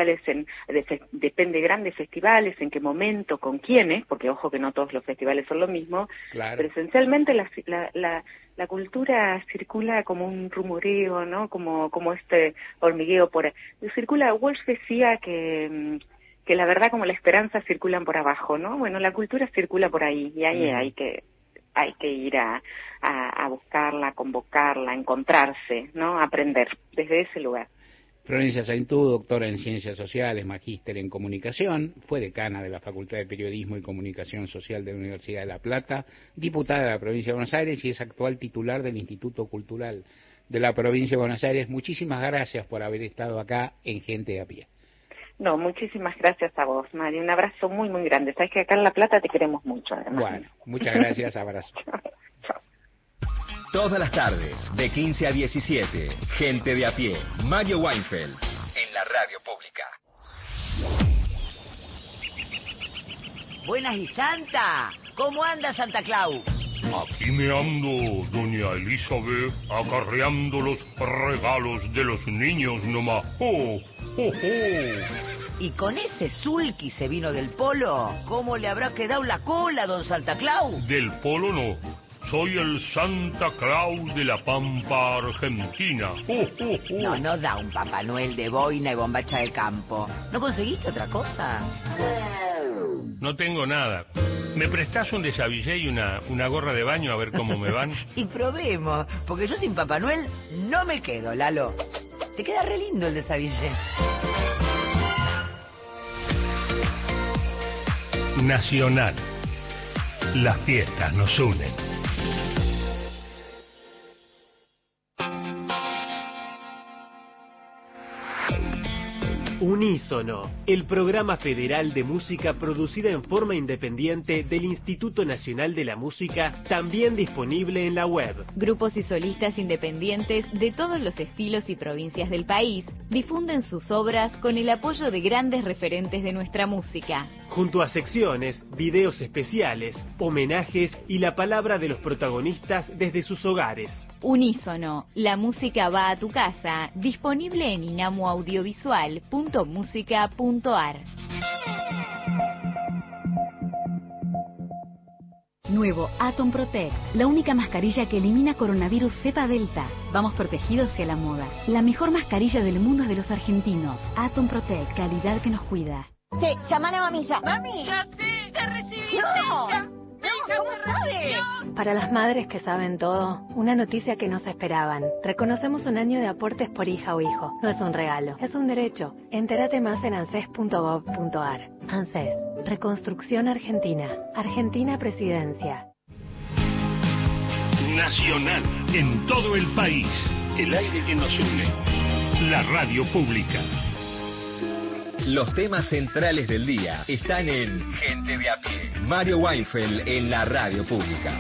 depende de grandes festivales, en qué momento, con quiénes, porque ojo que no todos los festivales son lo mismo, claro. Pero esencialmente la cultura circula como un rumoreo, ¿no? Como este hormigueo por ahí. Circula, Walsh decía que la verdad como la esperanza circulan por abajo, ¿no? Bueno, la cultura circula por ahí y ahí hay que ir a buscarla, a convocarla, a encontrarse, ¿no? A aprender desde ese lugar. Florencia Saintú, doctora en Ciencias Sociales, magíster en Comunicación, fue decana de la Facultad de Periodismo y Comunicación Social de la Universidad de La Plata, diputada de la Provincia de Buenos Aires y es actual titular del Instituto Cultural de la Provincia de Buenos Aires. Muchísimas gracias por haber estado acá en Gente de a Pie. No, muchísimas gracias a vos, Mari. Un abrazo muy, muy grande. Sabes que acá en La Plata te queremos mucho, además. Bueno, muchas gracias, abrazo. Chao. Todas las tardes, de 15 a 17, Gente de a Pie, Mario Weinfeld, en la radio pública. Buenas y Santa. ¿Cómo anda Santa Claus? Aquí me ando, doña Elizabeth, acarreando los regalos de los niños nomás. ¡Oh, oh, oh! Y con ese sulky se vino del polo, ¿cómo le habrá quedado la cola, don Santa Claus? Del polo no. Soy el Santa Claus de la Pampa Argentina. No da un Papá Noel de boina y bombacha del campo. ¿No conseguiste otra cosa? No tengo nada. ¿Me prestás un desabillé y una gorra de baño a ver cómo me van? Y probemos, porque yo sin Papá Noel no me quedo, Lalo. Te queda re lindo el desabillé. Nacional. Las fiestas nos unen. Unísono, el programa federal de música producida en forma independiente del Instituto Nacional de la Música, también disponible en la web. Grupos y solistas independientes de todos los estilos y provincias del país difunden sus obras con el apoyo de grandes referentes de nuestra música. Junto a secciones, videos especiales, homenajes y la palabra de los protagonistas desde sus hogares. Unísono, la música va a tu casa, disponible en inamoaudiovisual.musica.ar. Nuevo Atom Protect, la única mascarilla que elimina coronavirus cepa delta. Vamos protegidos hacia la moda. La mejor mascarilla del mundo es de los argentinos. Atom Protect, calidad que nos cuida. Che, llamale a mami ya. Mami, ya sé, te recibí. No, ¿cómo sabes? Para las madres que saben todo, una noticia que no se esperaban. Reconocemos un año de aportes por hija o hijo. No es un regalo, es un derecho. Entérate más en anses.gov.ar. ANSES, Reconstrucción Argentina. Argentina Presidencia. Nacional, en todo el país. El aire que nos une. La radio pública. Los temas centrales del día están en Gente de a Pie. Mario Weinfeld en la radio pública.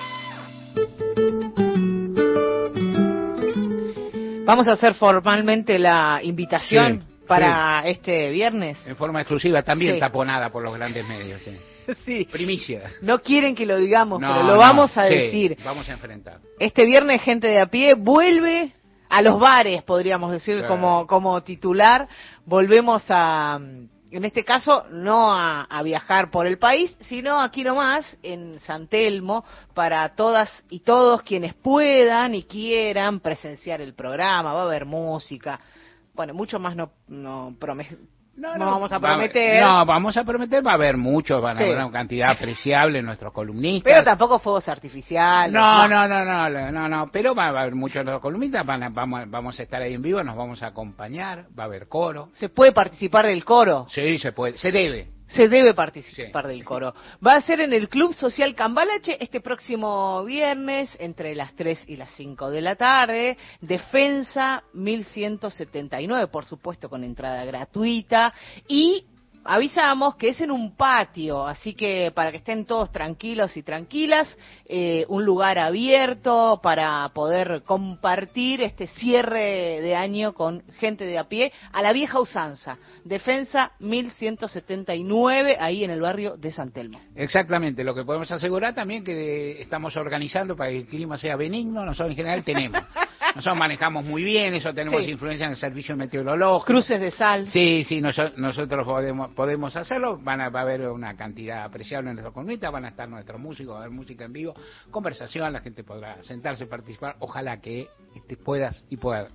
Vamos a hacer formalmente la invitación para este viernes. En forma exclusiva, también taponada por los grandes medios. Sí. Sí. Primicia. No quieren que lo digamos, No, pero lo no, vamos a sí, decir. Vamos a enfrentar. Este viernes Gente de a Pie vuelve a los bares, podríamos decir, Claro. como titular. Volvemos a, en este caso, no a viajar por el país, sino aquí nomás, en San Telmo, para todas y todos quienes puedan y quieran presenciar el programa. Va a haber música. Bueno, mucho más no vamos a prometer. Vamos a prometer, va a haber muchos, van a Sí. haber una cantidad apreciable de nuestros columnistas. Pero tampoco fuegos artificiales. No, pero va a haber muchos de los columnistas, vamos a estar ahí en vivo, nos vamos a acompañar, va a haber coro. ¿Se puede participar del coro? Sí, se puede, se debe. Se debe participar del coro. Va a ser en el Club Social Cambalache este próximo viernes entre las 3 y las 5 de la tarde. Defensa 1179, por supuesto, con entrada gratuita. Y avisamos que es en un patio, así que para que estén todos tranquilos y tranquilas, un lugar abierto para poder compartir este cierre de año con Gente de a Pie a la vieja usanza. Defensa 1179, ahí en el barrio de San Telmo. Exactamente, lo que podemos asegurar también que estamos organizando para que el clima sea benigno, nosotros en general tenemos. Nosotros manejamos muy bien, eso tenemos Sí. influencia en el servicio meteorológico. Cruces de sal. Sí, nosotros podemos hacerlo, va a haber una cantidad apreciable en nuestros columnistas, van a estar nuestros músicos, va a haber música en vivo, conversación, la gente podrá sentarse, participar, ojalá que puedas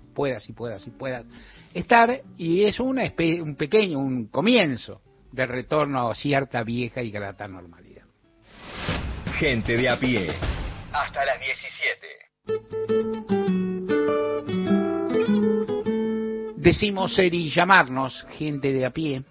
estar, y es un comienzo de retorno a cierta vieja y grata normalidad. Gente de a pie. Hasta las 17. Decimos ser y llamarnos Gente de a Pie,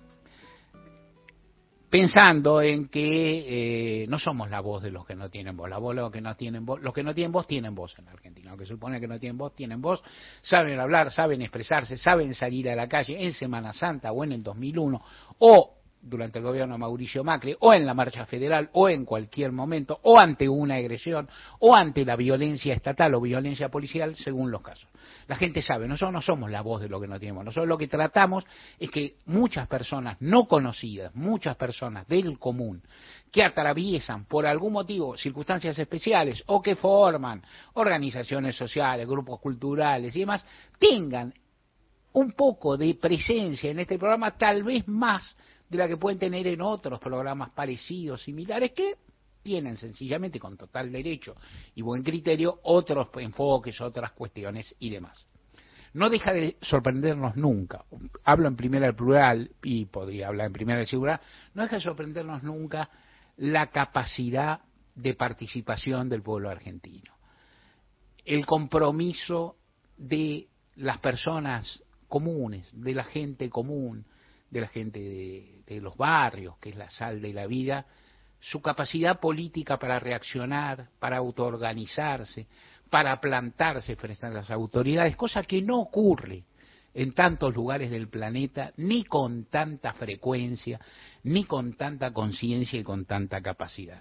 pensando en que no somos la voz de los que no tienen voz. Los que no tienen voz tienen voz en Argentina. Los que supone que no tienen voz, tienen voz. Saben hablar, saben expresarse, saben salir a la calle en Semana Santa o en el 2001 o durante el gobierno de Mauricio Macri, o en la marcha federal, o en cualquier momento, o ante una agresión, o ante la violencia estatal o violencia policial, según los casos. La gente sabe, nosotros no somos la voz de lo que no tenemos, nosotros lo que tratamos es que muchas personas no conocidas, muchas personas del común, que atraviesan por algún motivo circunstancias especiales, o que forman organizaciones sociales, grupos culturales y demás, tengan un poco de presencia en este programa, tal vez más de la que pueden tener en otros programas parecidos, similares, que tienen sencillamente, con total derecho y buen criterio, otros enfoques, otras cuestiones y demás. No deja de sorprendernos nunca, hablo en primera del plural y podría hablar en primera del singular, no deja de sorprendernos nunca la capacidad de participación del pueblo argentino, el compromiso de las personas comunes, de la gente común, de la gente de los barrios, que es la sal de la vida, su capacidad política para reaccionar, para autoorganizarse, para plantarse frente a las autoridades, cosa que no ocurre en tantos lugares del planeta, ni con tanta frecuencia, ni con tanta conciencia y con tanta capacidad.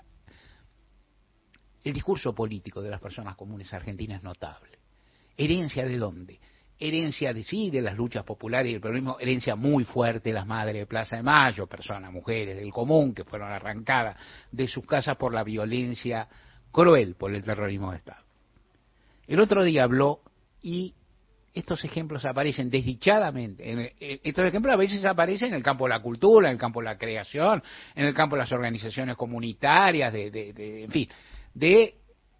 El discurso político de las personas comunes argentinas es notable. ¿Herencia de dónde? Herencia de las luchas populares y el peronismo, herencia muy fuerte de las madres de Plaza de Mayo, personas, mujeres del común que fueron arrancadas de sus casas por la violencia cruel, por el terrorismo de Estado. El otro día habló, y estos ejemplos aparecen desdichadamente, estos ejemplos a veces aparecen en el campo de la cultura, en el campo de la creación, en el campo de las organizaciones comunitarias, en fin, de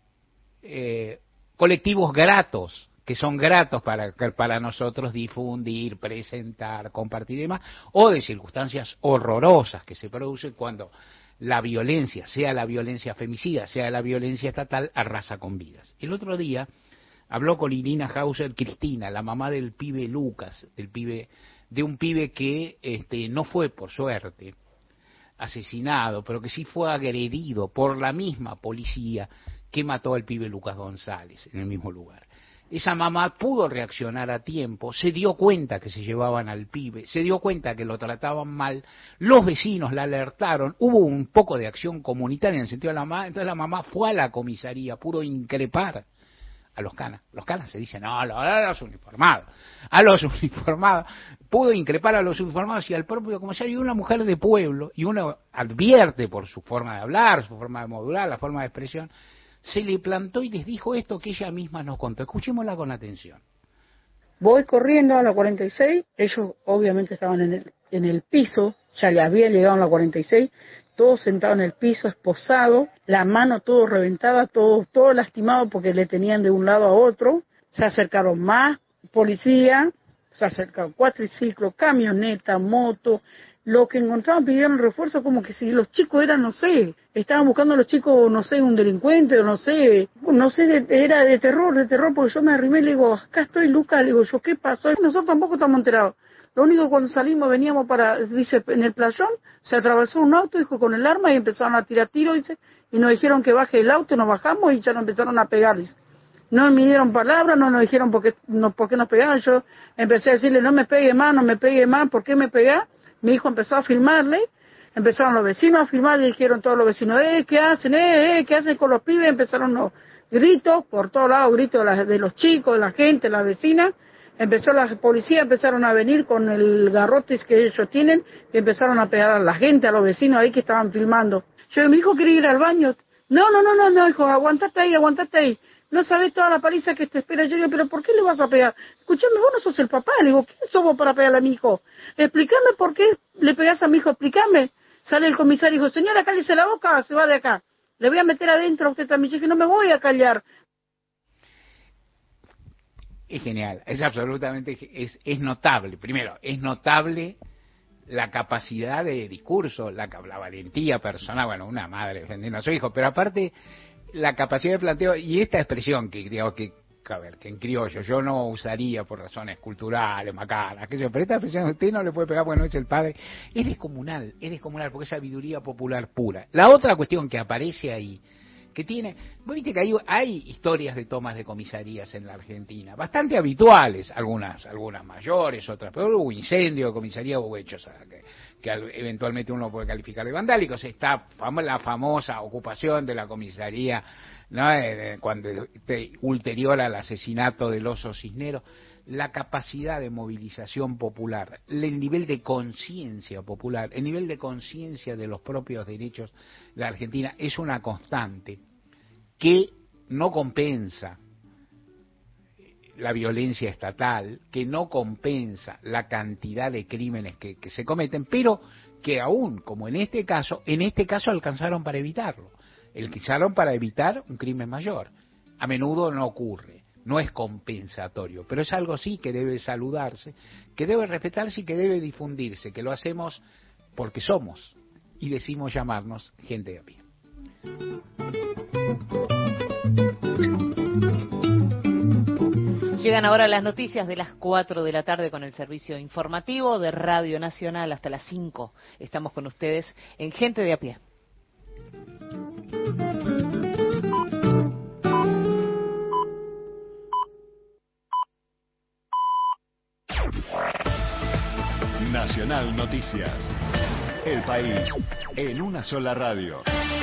colectivos gratos, que son gratos para nosotros difundir, presentar, compartir y demás, o de circunstancias horrorosas que se producen cuando la violencia, sea la violencia femicida, sea la violencia estatal, arrasa con vidas. El otro día habló con Irina Hauser Cristina, la mamá del pibe Lucas, de un pibe que no fue, por suerte, asesinado, pero que sí fue agredido por la misma policía que mató al pibe Lucas González en el mismo lugar. Esa mamá pudo reaccionar a tiempo, se dio cuenta que se llevaban al pibe, se dio cuenta que lo trataban mal, los vecinos la alertaron, hubo un poco de acción comunitaria en el sentido de la mamá, entonces la mamá fue a la comisaría, pudo increpar a los canas. Los canas se dicen, no, a los uniformados. A los uniformados. Pudo increpar a los uniformados y al propio comisario, y una mujer de pueblo, y uno advierte por su forma de hablar, su forma de modular, la forma de expresión, se le plantó y les dijo esto que ella misma nos contó. Escuchémosla con atención. Voy corriendo a la 46, ellos obviamente estaban en el piso, ya le habían llegado a la 46, todos sentados en el piso, esposados, la mano todo reventada, todo lastimado porque le tenían de un lado a otro. Se acercaron más policía, se acercaron cuatriciclos, camionetas, motos, lo que encontraban pidieron refuerzo, como que si los chicos eran, no sé, estaban buscando a los chicos, no sé, un delincuente, o no sé, era de terror, porque yo me arrimé y le digo, acá estoy, Lucas, le digo yo, ¿qué pasó? Nosotros tampoco estamos enterados. Lo único que cuando salimos veníamos dice, en el playón, se atravesó un auto, dijo, con el arma y empezaron a tirar tiros, dice, y nos dijeron que baje el auto, nos bajamos y ya nos empezaron a pegar, dice. No me dieron palabras, no nos dijeron por qué nos pegaban. Yo empecé a decirle, no me pegue más, ¿por qué me pegás? Mi hijo empezó a filmarle, empezaron los vecinos a filmar, le dijeron todos los vecinos, ¿qué hacen? ¿Qué hacen con los pibes? Empezaron los gritos, por todos lados, gritos de los chicos, de la gente, las vecinas. Empezó la policía, empezaron a venir con el garrote que ellos tienen, y empezaron a pegar a la gente, a los vecinos ahí que estaban filmando. Yo, mi hijo quería ir al baño. No, hijo, aguantate ahí. No sabés toda la paliza que te espera. Yo digo, ¿pero por qué le vas a pegar? Escuchame, vos no sos el papá. Le digo, ¿quién sos vos para pegarle a mi hijo? Explícame por qué le pegás a mi hijo, explícame. Sale el comisario y dijo, señora, cállese la boca, se va de acá. Le voy a meter adentro a usted también. Yo dije, no me voy a callar. Es genial, es absolutamente, es notable. Primero, es notable la capacidad de discurso, la valentía personal, bueno, una madre defendiendo a su hijo, pero aparte la capacidad de planteo y esta expresión que creo que en criollo yo no usaría por razones culturales, macanas, pero esta expresión usted no le puede pegar porque no es el padre, es descomunal porque es sabiduría popular pura. La otra cuestión que aparece ahí, que tiene, vos viste que hay historias de tomas de comisarías en la Argentina, bastante habituales, algunas mayores, otras, pero hubo incendio de comisaría, hubo hechos que eventualmente uno puede calificar de vandálicos. Está la famosa ocupación de la comisaría, ¿no? Ulterior al asesinato del oso Cisneros. La capacidad de movilización popular, el nivel de conciencia popular, el nivel de conciencia de los propios derechos de la Argentina es una constante que no compensa la violencia estatal, que no compensa la cantidad de crímenes que se cometen, pero que aún, como en este caso alcanzaron para evitarlo, alcanzaron para evitar un crimen mayor. A menudo no ocurre. No es compensatorio, pero es algo sí que debe saludarse, que debe respetarse y que debe difundirse, que lo hacemos porque somos y decimos llamarnos gente de a pie. Llegan ahora las noticias de las 4 de la tarde con el servicio informativo de Radio Nacional hasta las 5. Estamos con ustedes en Gente de a pie. Nacional Noticias. El país en una sola radio.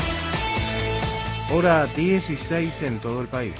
Hora 16 en todo el país.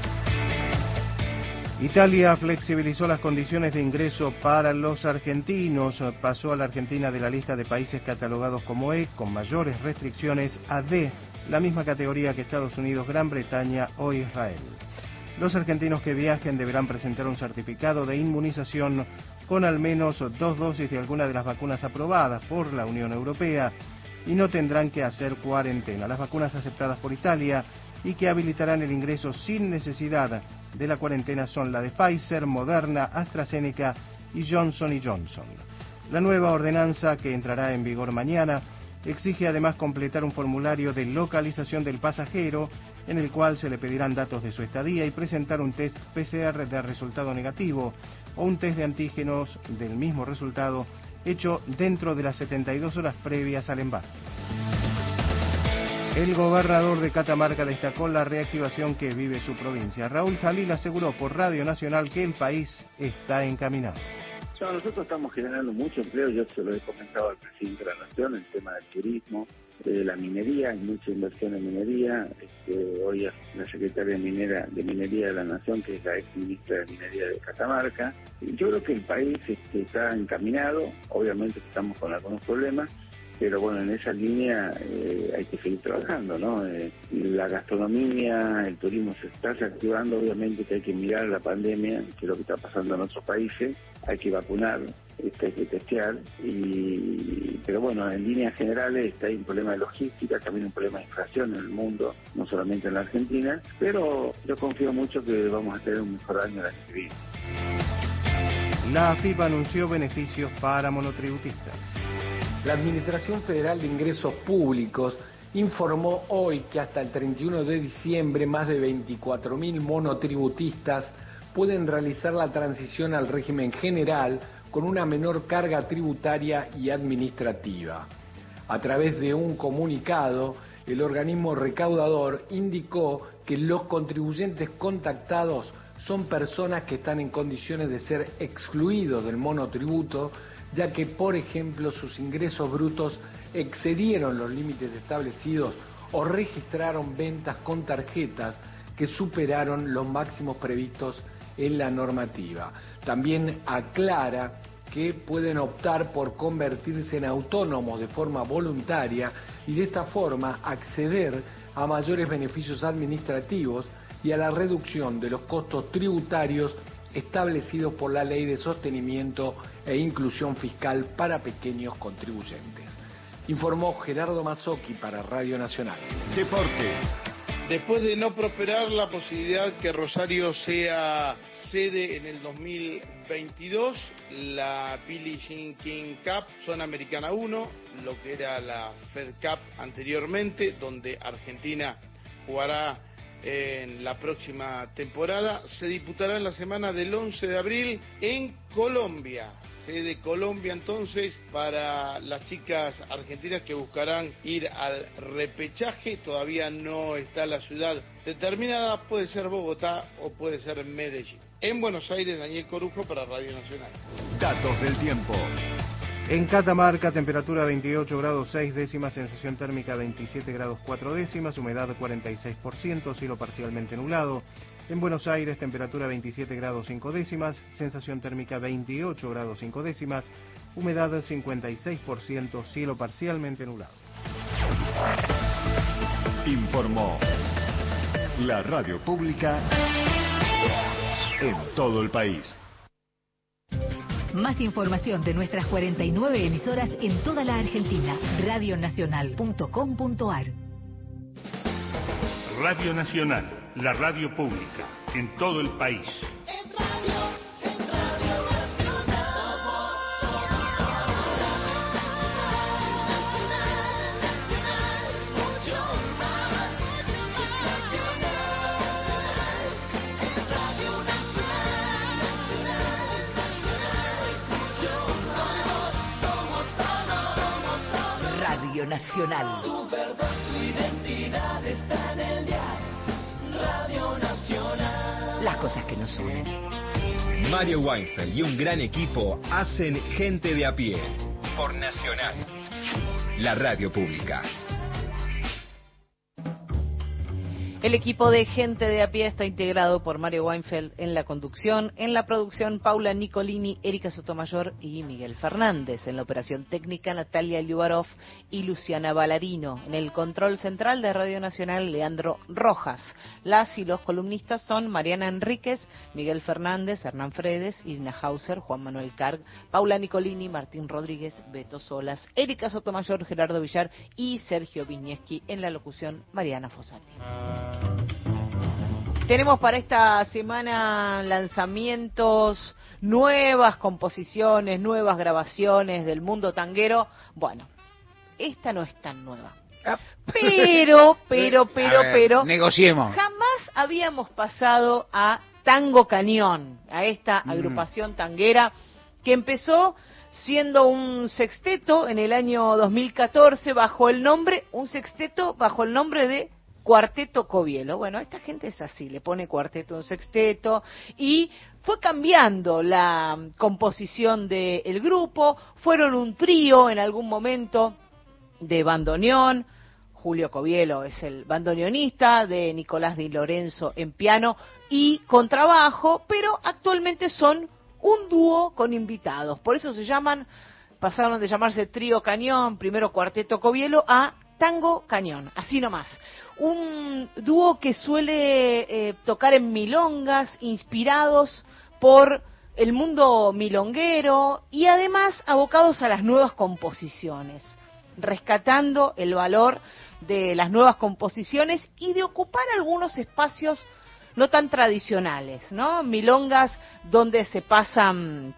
Italia flexibilizó las condiciones de ingreso para los argentinos. Pasó a la Argentina de la lista de países catalogados como E, con mayores restricciones, a D, la misma categoría que Estados Unidos, Gran Bretaña o Israel. Los argentinos que viajen deberán presentar un certificado de inmunización con al menos 2 dosis de alguna de las vacunas aprobadas por la Unión Europea y no tendrán que hacer cuarentena. Las vacunas aceptadas por Italia y que habilitarán el ingreso sin necesidad de la cuarentena son la de Pfizer, Moderna, AstraZeneca y Johnson & Johnson. La nueva ordenanza, que entrará en vigor mañana, exige además completar un formulario de localización del pasajero en el cual se le pedirán datos de su estadía y presentar un test PCR de resultado negativo o un test de antígenos del mismo resultado hecho dentro de las 72 horas previas al embarque. El gobernador de Catamarca destacó la reactivación que vive su provincia. Raúl Jalil aseguró por Radio Nacional que el país está encaminado. No, nosotros estamos generando mucho empleo, yo se lo he comentado al presidente de la Nación, el tema del turismo, la minería, hay mucha inversión en minería. Hoy la secretaria de Minería de la Nación, que es la ex ministra de Minería de Catamarca. Yo creo que el país está encaminado, obviamente estamos con algunos problemas, pero bueno, en esa línea hay que seguir trabajando, ¿no? La gastronomía, el turismo se está reactivando, obviamente que hay que mirar la pandemia, que es lo que está pasando en otros países, hay que vacunar, hay que testear, pero bueno, en líneas generales hay un problema de logística, también un problema de inflación en el mundo, no solamente en la Argentina, pero yo confío mucho que vamos a tener un mejor año el año que viene. La AFIP anunció beneficios para monotributistas. La Administración Federal de Ingresos Públicos informó hoy que hasta el 31 de diciembre más de 24.000 monotributistas pueden realizar la transición al régimen general con una menor carga tributaria y administrativa. A través de un comunicado, el organismo recaudador indicó que los contribuyentes contactados son personas que están en condiciones de ser excluidos del monotributo, ya que, por ejemplo, sus ingresos brutos excedieron los límites establecidos o registraron ventas con tarjetas que superaron los máximos previstos en la normativa. También aclara que pueden optar por convertirse en autónomos de forma voluntaria y de esta forma acceder a mayores beneficios administrativos y a la reducción de los costos tributarios establecidos por la Ley de Sostenimiento e Inclusión Fiscal para Pequeños Contribuyentes. Informó Gerardo Mazzocchi para Radio Nacional. Deportes. Después de no prosperar la posibilidad que Rosario sea sede en el 2022, la Billie Jean King Cup, zona americana 1, lo que era la Fed Cup anteriormente, donde Argentina jugará en la próxima temporada, se disputará en la semana del 11 de abril en Colombia. De Colombia entonces para las chicas argentinas que buscarán ir al repechaje. Todavía no está la ciudad determinada, puede ser Bogotá o puede ser Medellín. En Buenos Aires, Daniel Corujo para Radio Nacional. Datos del tiempo. En Catamarca, temperatura 28 grados 6 décimas, sensación térmica 27 grados 4 décimas, humedad 46%, cielo parcialmente nublado. En Buenos Aires, temperatura 27 grados 5 décimas, sensación térmica 28 grados 5 décimas, humedad 56%, cielo parcialmente nublado. Informó la radio pública en todo el país. Más información de nuestras 49 emisoras en toda la Argentina. Radionacional.com.ar. Radio Nacional, la radio pública, en todo el país. Radio Nacional. Tu verdad, tu identidad está en el diario. Radio Nacional. Las cosas que nos unen. Mario Weinfeld y un gran equipo hacen Gente de a Pie por Nacional, la radio pública. El equipo de Gente de a Pie está integrado por Mario Weinfeld en la conducción, en la producción Paula Nicolini, Erika Sotomayor y Miguel Fernández, en la operación técnica Natalia Liubarov y Luciana Ballarino, en el control central de Radio Nacional Leandro Rojas. Las y los columnistas son Mariana Enríquez, Miguel Fernández, Hernán Fredes, Irina Hauser, Juan Manuel Carg, Paula Nicolini, Martín Rodríguez, Beto Solas, Erika Sotomayor, Gerardo Villar y Sergio Viñeski, en la locución Mariana Fossati. Tenemos para esta semana lanzamientos, nuevas composiciones, nuevas grabaciones del mundo tanguero. Bueno, esta no es tan nueva. Pero, negociemos. Jamás habíamos pasado a Tango Cañón, a esta agrupación tanguera que empezó siendo un sexteto en el año 2014 un sexteto bajo el nombre de Cuarteto Covielo. Bueno, esta gente es así, le pone cuarteto, un sexteto, y fue cambiando la composición del grupo, fueron un trío en algún momento de bandoneón. Julio Covielo es el bandoneonista, de Nicolás Di Lorenzo en piano y contrabajo, pero actualmente son un dúo con invitados. Por eso pasaron de llamarse Trío Cañón, primero Cuarteto Covielo, a Tango Cañón, así nomás. Un dúo que suele tocar en milongas, inspirados por el mundo milonguero y además abocados a las nuevas composiciones, rescatando el valor de las nuevas composiciones y de ocupar algunos espacios no tan tradicionales, ¿no? Milongas donde se pasan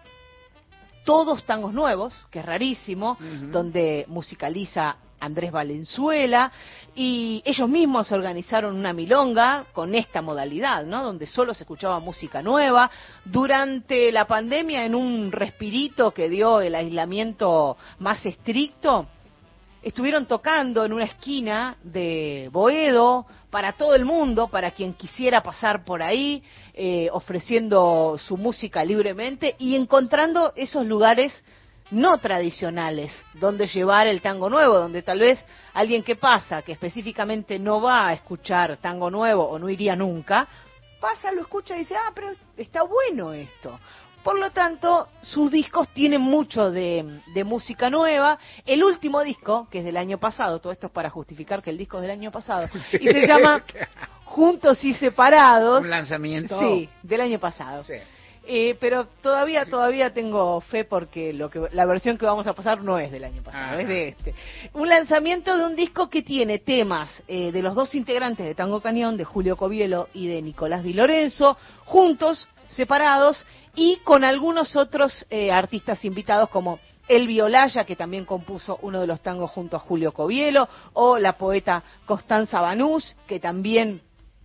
todos tangos nuevos, que es rarísimo, donde musicaliza Andrés Valenzuela, y ellos mismos organizaron una milonga con esta modalidad, ¿no? Donde solo se escuchaba música nueva. Durante la pandemia, en un respirito que dio el aislamiento más estricto, estuvieron tocando en una esquina de Boedo para todo el mundo, para quien quisiera pasar por ahí, ofreciendo su música libremente y encontrando esos lugares no tradicionales donde llevar el tango nuevo, donde tal vez alguien que pasa, que específicamente no va a escuchar tango nuevo o no iría nunca, pasa, lo escucha y dice, pero está bueno esto. Por lo tanto, sus discos tienen mucho de música nueva. El último disco, que es del año pasado, todo esto es para justificar que el disco es del año pasado, y se llama Juntos y Separados. Un lanzamiento. Sí, del año pasado. Sí. Pero todavía tengo fe porque la versión que vamos a pasar no es del año pasado, es de este. Un lanzamiento de un disco que tiene temas de los dos integrantes de Tango Cañón, de Julio Covielo y de Nicolás Di Lorenzo, juntos, separados, y con algunos otros artistas invitados como Elvi Olaya, que también compuso uno de los tangos junto a Julio Covielo, o la poeta Constanza Banús, que también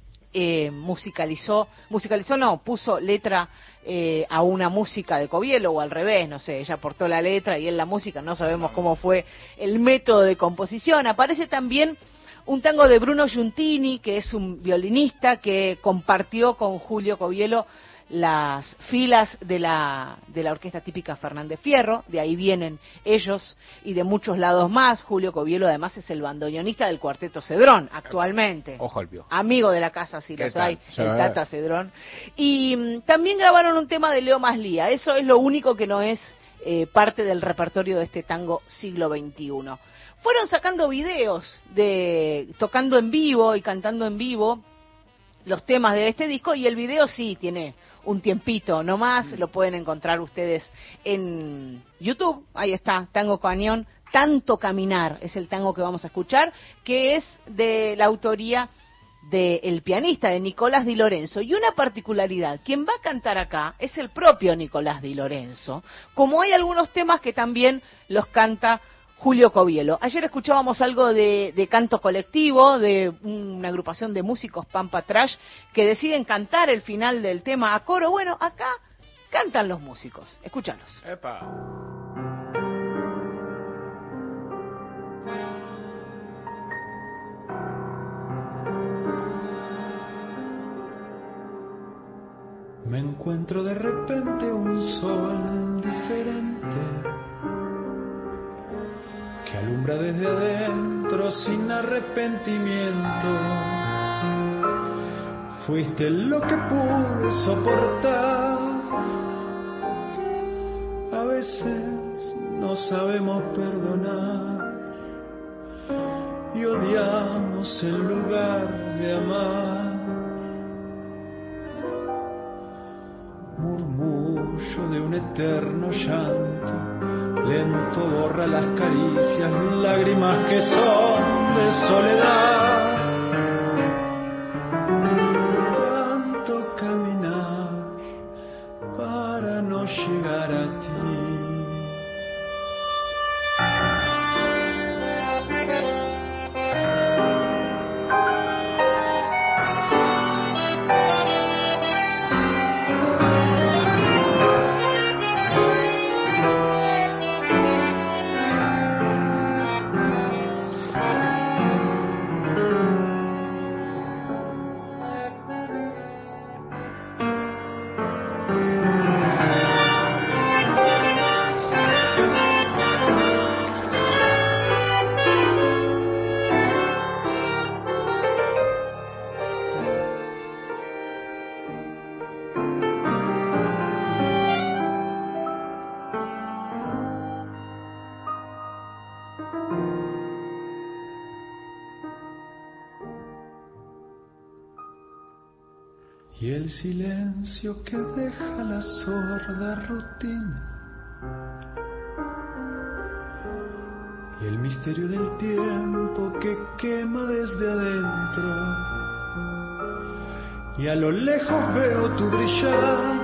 puso letra a una música de Covielo, o al revés, no sé, ella aportó la letra y él la música, no sabemos cómo fue el método de composición. Aparece también un tango de Bruno Giuntini, que es un violinista que compartió con Julio Covielo las filas de la orquesta típica Fernández Fierro, de ahí vienen ellos y de muchos lados más. Julio Covielo además es el bandoneonista del Cuarteto Cedrón actualmente. Ojo al pio. Amigo de la casa, si los hay, el Tata Cedrón. Y también grabaron un tema de Leo Maslía, eso es lo único que no es parte del repertorio de este tango siglo XXI. Fueron sacando videos tocando en vivo y cantando en vivo los temas de este disco, y el video sí tiene un tiempito nomás, lo pueden encontrar ustedes en YouTube, ahí está, Tango Cañón, Tanto Caminar, es el tango que vamos a escuchar, que es de la autoría del pianista, de Nicolás Di Lorenzo. Y una particularidad, quien va a cantar acá es el propio Nicolás Di Lorenzo, como hay algunos temas que también los canta Julio Covielo. Ayer escuchábamos algo de canto colectivo, de una agrupación de músicos Pampa Trash, que deciden cantar el final del tema a coro. Bueno, acá cantan los músicos. Escúchalos. Epa. Me encuentro de repente un sol diferente que alumbra desde adentro sin arrepentimiento. Fuiste lo que pude soportar. A veces no sabemos perdonar y odiamos en lugar de amar. Murmullo de un eterno llanto lento borra las caricias, lágrimas que son de soledad. Tanto caminar para no llegar a ti. el silencio que deja la sorda rutina y el misterio del tiempo que quema desde adentro, y a lo lejos veo tu brillar.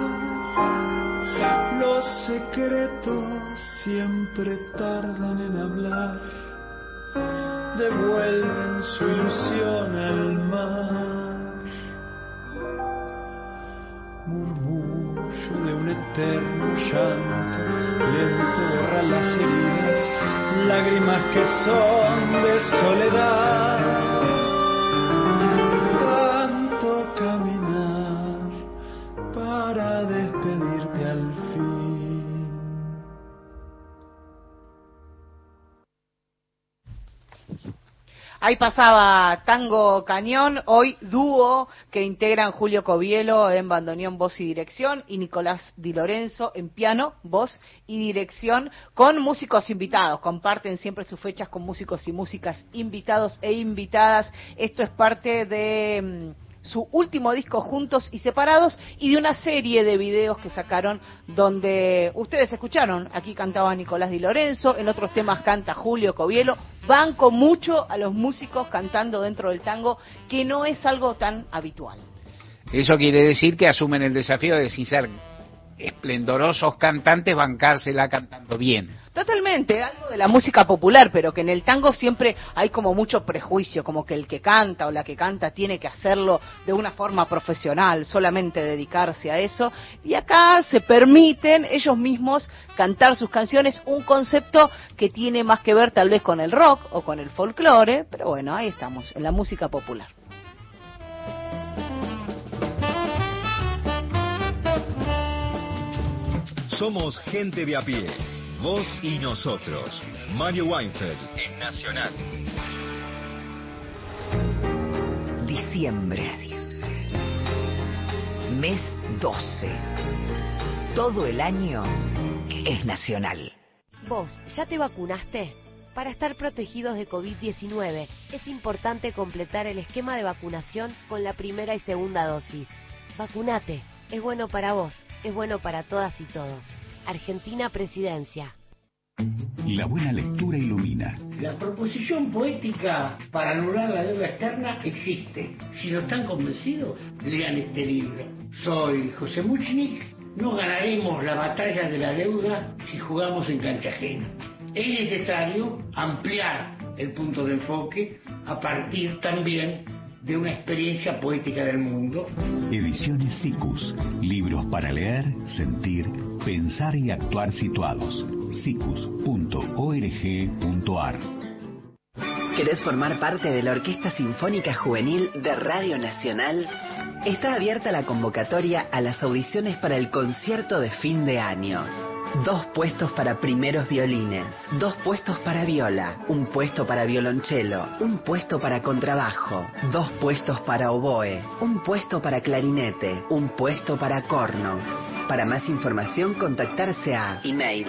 Los secretos siempre tardan en hablar, devuelven su ilusión al mar. Murmullo de un eterno llanto, lento borra las heridas, lágrimas que son de soledad. Tanto caminar para despedirte al fin. Ahí pasaba Tango Cañón, hoy dúo que integran Julio Covielo en bandoneón, voz y dirección, y Nicolás Di Lorenzo en piano, voz y dirección, con músicos invitados. Comparten siempre sus fechas con músicos y músicas invitados e invitadas. Esto es parte de su último disco, Juntos y Separados, y de una serie de videos que sacaron donde ustedes escucharon. Aquí cantaba Nicolás Di Lorenzo, en otros temas canta Julio Covielo. Banco mucho a los músicos cantando dentro del tango, que no es algo tan habitual. Eso quiere decir que asumen el desafío de, sin ser esplendorosos cantantes, bancársela cantando bien. Totalmente, algo de la música popular, pero que en el tango siempre hay como mucho prejuicio, como que el que canta o la que canta tiene que hacerlo de una forma profesional, solamente dedicarse a eso, y acá se permiten ellos mismos cantar sus canciones, un concepto que tiene más que ver tal vez con el rock o con el folclore, pero bueno, ahí estamos, en la música popular. Somos gente de a pie. Vos y nosotros. Mario Weinfeld en Nacional. Diciembre. Mes 12. Todo el año es Nacional. ¿Vos ya te vacunaste? Para estar protegidos de COVID-19 es importante completar el esquema de vacunación con la primera y segunda dosis. Vacunate. Es bueno para vos. Es bueno para todas y todos. Argentina Presidencia. La buena lectura ilumina. La proposición poética para anular la deuda externa existe. Si no están convencidos, lean este libro. Soy José Muchnik. No ganaremos la batalla de la deuda si jugamos en cancha ajena. Es necesario ampliar el punto de enfoque a partir también de una experiencia poética del mundo. Ediciones SICUS. Libros para leer, sentir, pensar y actuar situados. sicus.org.ar. ¿Querés formar parte de la Orquesta Sinfónica Juvenil de Radio Nacional? Está abierta la convocatoria a las audiciones para el concierto de fin de año. 2 puestos para primeros violines, 2 puestos para viola, 1 puesto para violonchelo, 1 puesto para contrabajo, 2 puestos para oboe, 1 puesto para clarinete, 1 puesto para corno. Para más información, contactarse a email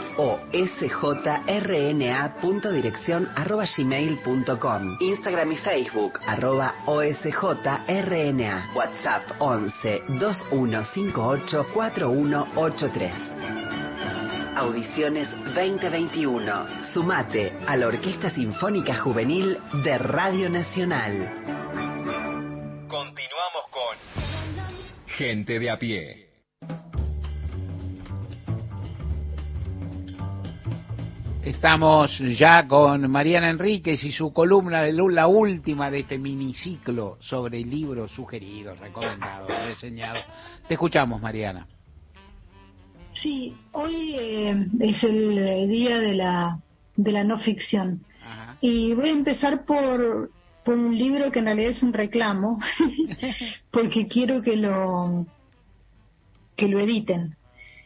osjrna.direccion@gmail.com, Instagram y Facebook @osjrna, WhatsApp 11 2158 4183. Audiciones 2021. Sumate a la Orquesta Sinfónica Juvenil de Radio Nacional. Continuamos con Gente de a pie. Estamos ya con Mariana Enríquez y su columna, la última de este miniciclo sobre libros sugeridos, recomendados, reseñados. Te escuchamos, Mariana. Sí, hoy es el día de la no ficción. Ajá. Y voy a empezar por un libro que en realidad es un reclamo, porque quiero que lo editen.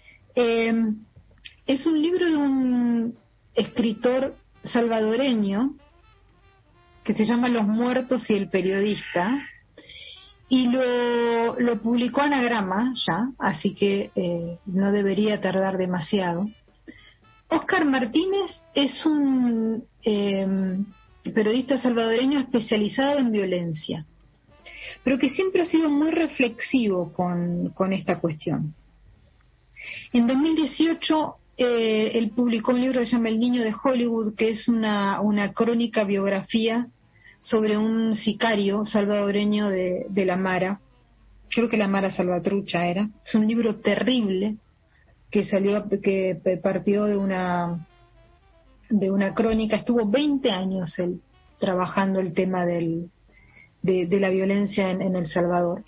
Es un libro de un escritor salvadoreño que se llama Los muertos y el periodista, y lo publicó Anagrama ya, así que no debería tardar demasiado. Óscar Martínez es un periodista salvadoreño especializado en violencia, pero que siempre ha sido muy reflexivo con esta cuestión. En 2018 él publicó un libro que se llama El niño de Hollywood, que es una crónica biografía sobre un sicario salvadoreño de la Mara, creo que la Mara Salvatrucha era. Es un libro terrible que partió de una crónica. Estuvo 20 años él trabajando el tema de la violencia en El Salvador.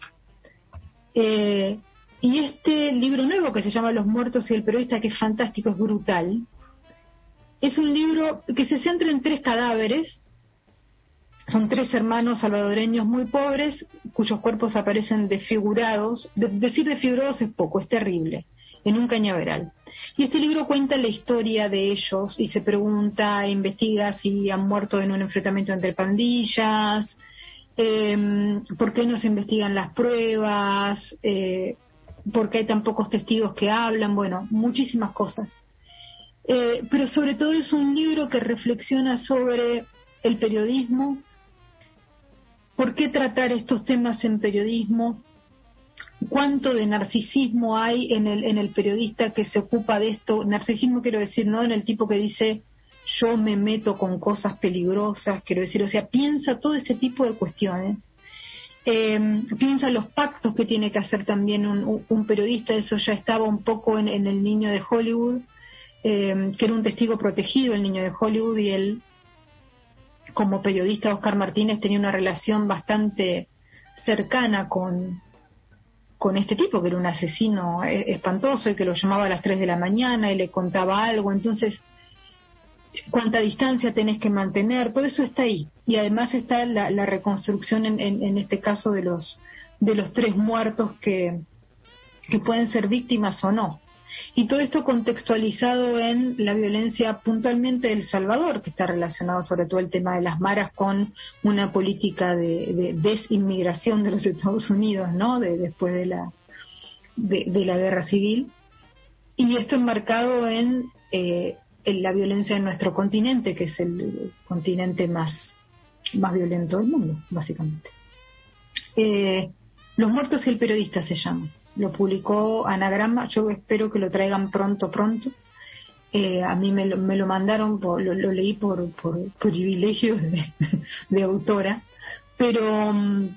Y este libro nuevo que se llama Los muertos y el periodista, que es fantástico, es brutal, es un libro que se centra en 3 cadáveres. Son 3 hermanos salvadoreños muy pobres, cuyos cuerpos aparecen desfigurados. Decir desfigurados es poco, es terrible, en un cañaveral. Y este libro cuenta la historia de ellos y se pregunta, investiga si han muerto en un enfrentamiento entre pandillas, por qué no se investigan las pruebas, por qué hay tan pocos testigos que hablan, bueno, muchísimas cosas. Pero sobre todo es un libro que reflexiona sobre el periodismo, por qué tratar estos temas en periodismo, cuánto de narcisismo hay en el periodista que se ocupa de esto. Narcisismo quiero decir, no en el tipo que dice yo me meto con cosas peligrosas, quiero decir, o sea, piensa todo ese tipo de cuestiones. Piensa los pactos que tiene que hacer también un periodista. Eso ya estaba un poco en El niño de Hollywood, que era un testigo protegido, el niño de Hollywood, y él, como periodista, Oscar Martínez, tenía una relación bastante cercana con este tipo, que era un asesino espantoso y que lo llamaba a las 3 de la mañana y le contaba algo. Entonces, cuánta distancia tenés que mantener, todo eso está ahí. Y además está la reconstrucción en este caso de los 3 muertos que pueden ser víctimas o no. Y todo esto contextualizado en la violencia puntualmente de El Salvador, que está relacionado sobre todo el tema de las maras con una política de desinmigración de los Estados Unidos, ¿no? Después de la guerra civil. Y esto enmarcado en la violencia en nuestro continente, que es el continente más violento del mundo, básicamente. Los muertos y el periodista se llama. Lo publicó Anagrama. Yo espero que lo traigan pronto. A mí me lo mandaron, lo leí por privilegio de autora, pero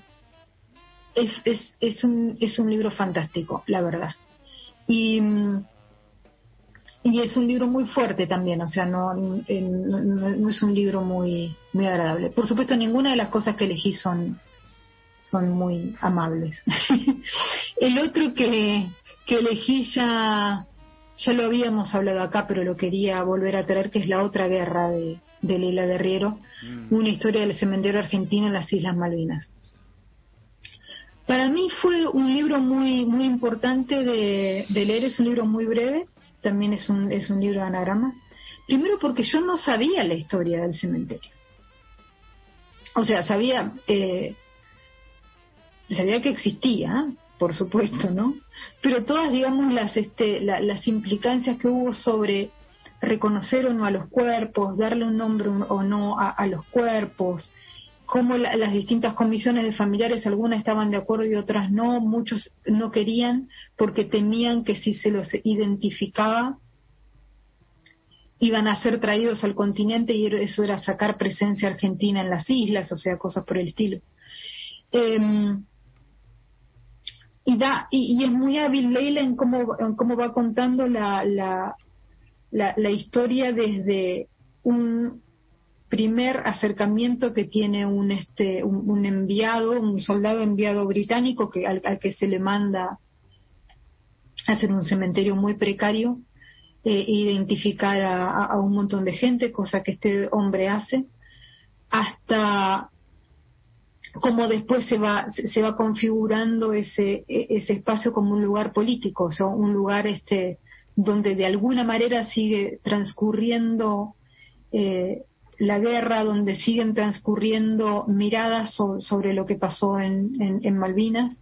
es un libro fantástico, la verdad. Y es un libro muy fuerte también, o sea, no es un libro muy agradable. Por supuesto, ninguna de las cosas que elegí son muy amables. El otro que elegí ya lo habíamos hablado acá, pero lo quería volver a traer, que es La otra guerra de Leila Guerriero, una historia del cementerio argentino en las Islas Malvinas. Para mí fue un libro muy importante de leer. Es un libro muy breve, también es un libro de Anagrama. Primero porque yo no sabía la historia del cementerio. O sea, sabía que existía, por supuesto, ¿no? Pero todas, digamos, las implicancias que hubo sobre reconocer o no a los cuerpos, darle un nombre o no a los cuerpos, cómo las distintas comisiones de familiares, algunas estaban de acuerdo y otras no, muchos no querían porque temían que si se los identificaba iban a ser traídos al continente, y eso era sacar presencia argentina en las islas, o sea, cosas por el estilo. Y es muy hábil Leila en cómo va contando la historia desde un primer acercamiento que tiene un enviado, un soldado enviado británico al que se le manda a hacer un cementerio muy precario, identificar a un montón de gente, cosa que este hombre hace, hasta como después se va configurando ese espacio como un lugar político, o sea, un lugar donde de alguna manera sigue transcurriendo la guerra, donde siguen transcurriendo miradas sobre lo que pasó en Malvinas.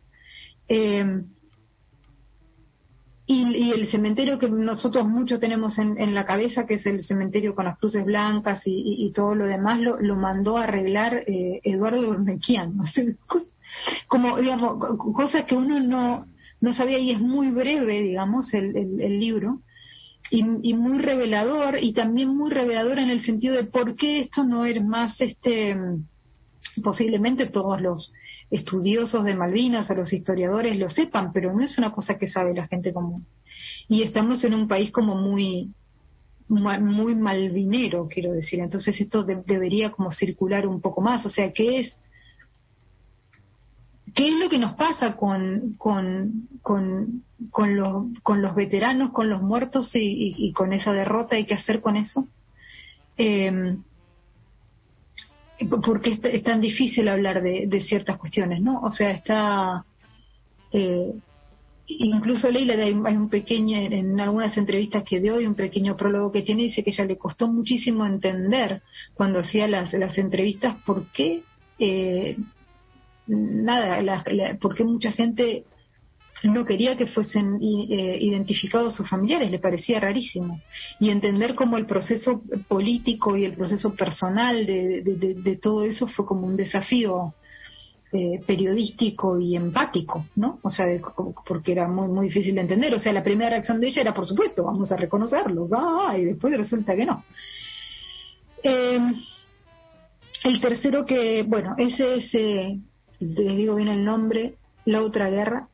Y el cementerio que nosotros mucho tenemos en la cabeza, que es el cementerio con las cruces blancas y todo lo demás, lo mandó a arreglar Eduardo Urnequian. O sea, como digamos, cosas que uno no sabía, y es muy breve, digamos, el libro, y muy revelador, y también muy revelador en el sentido de por qué esto no es más, posiblemente todos los estudiosos de Malvinas o los historiadores lo sepan, pero no es una cosa que sabe la gente común. Y estamos en un país como muy malvinero, quiero decir, entonces esto debería como circular un poco más. O sea, ¿qué es lo que nos pasa con los veteranos, con los muertos y con esa derrota? ¿Y qué hacer con eso? Porque es tan difícil hablar de ciertas cuestiones, ¿no? O sea, está... incluso Leila, hay un pequeño, en algunas entrevistas que dio, hay un pequeño prólogo que tiene, dice que ella le costó muchísimo entender cuando hacía las entrevistas por qué por qué mucha gente no quería que fuesen identificados sus familiares, le parecía rarísimo, y entender cómo el proceso político y el proceso personal de todo eso fue como un desafío periodístico y empático, ¿no? O sea, porque era muy muy difícil de entender. O sea, la primera reacción de ella era, por supuesto, vamos a reconocerlo, y después resulta que no. El tercero que, bueno, ese es, les digo bien el nombre, La Otra Guerra,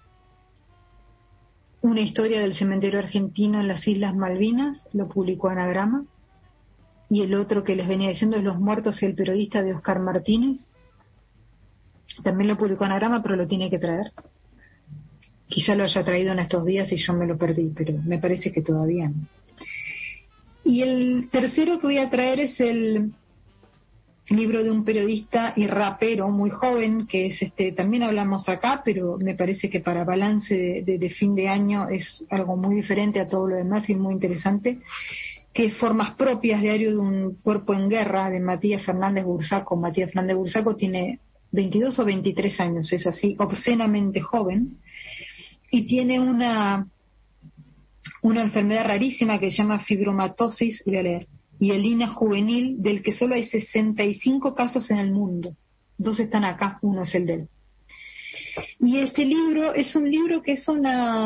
una historia del cementerio argentino en las Islas Malvinas, lo publicó Anagrama. Y el otro que les venía diciendo es Los Muertos y el Periodista, de Oscar Martínez. También lo publicó Anagrama, pero lo tiene que traer. Quizá lo haya traído en estos días y yo me lo perdí, pero me parece que todavía no. Y el tercero que voy a traer es el libro de un periodista y rapero muy joven, que es también hablamos acá, pero me parece que para balance de fin de año es algo muy diferente a todo lo demás y muy interesante, que es Formas Propias, diario de un cuerpo en guerra, de Matías Fernández Bursaco. Matías Fernández Bursaco tiene 22 o 23 años, es así, obscenamente joven, y tiene una enfermedad rarísima que se llama fibromatosis, voy a leer, hielina juvenil, del que solo hay 65 casos en el mundo. Dos están acá, uno es el de él. Y este libro es un libro que es una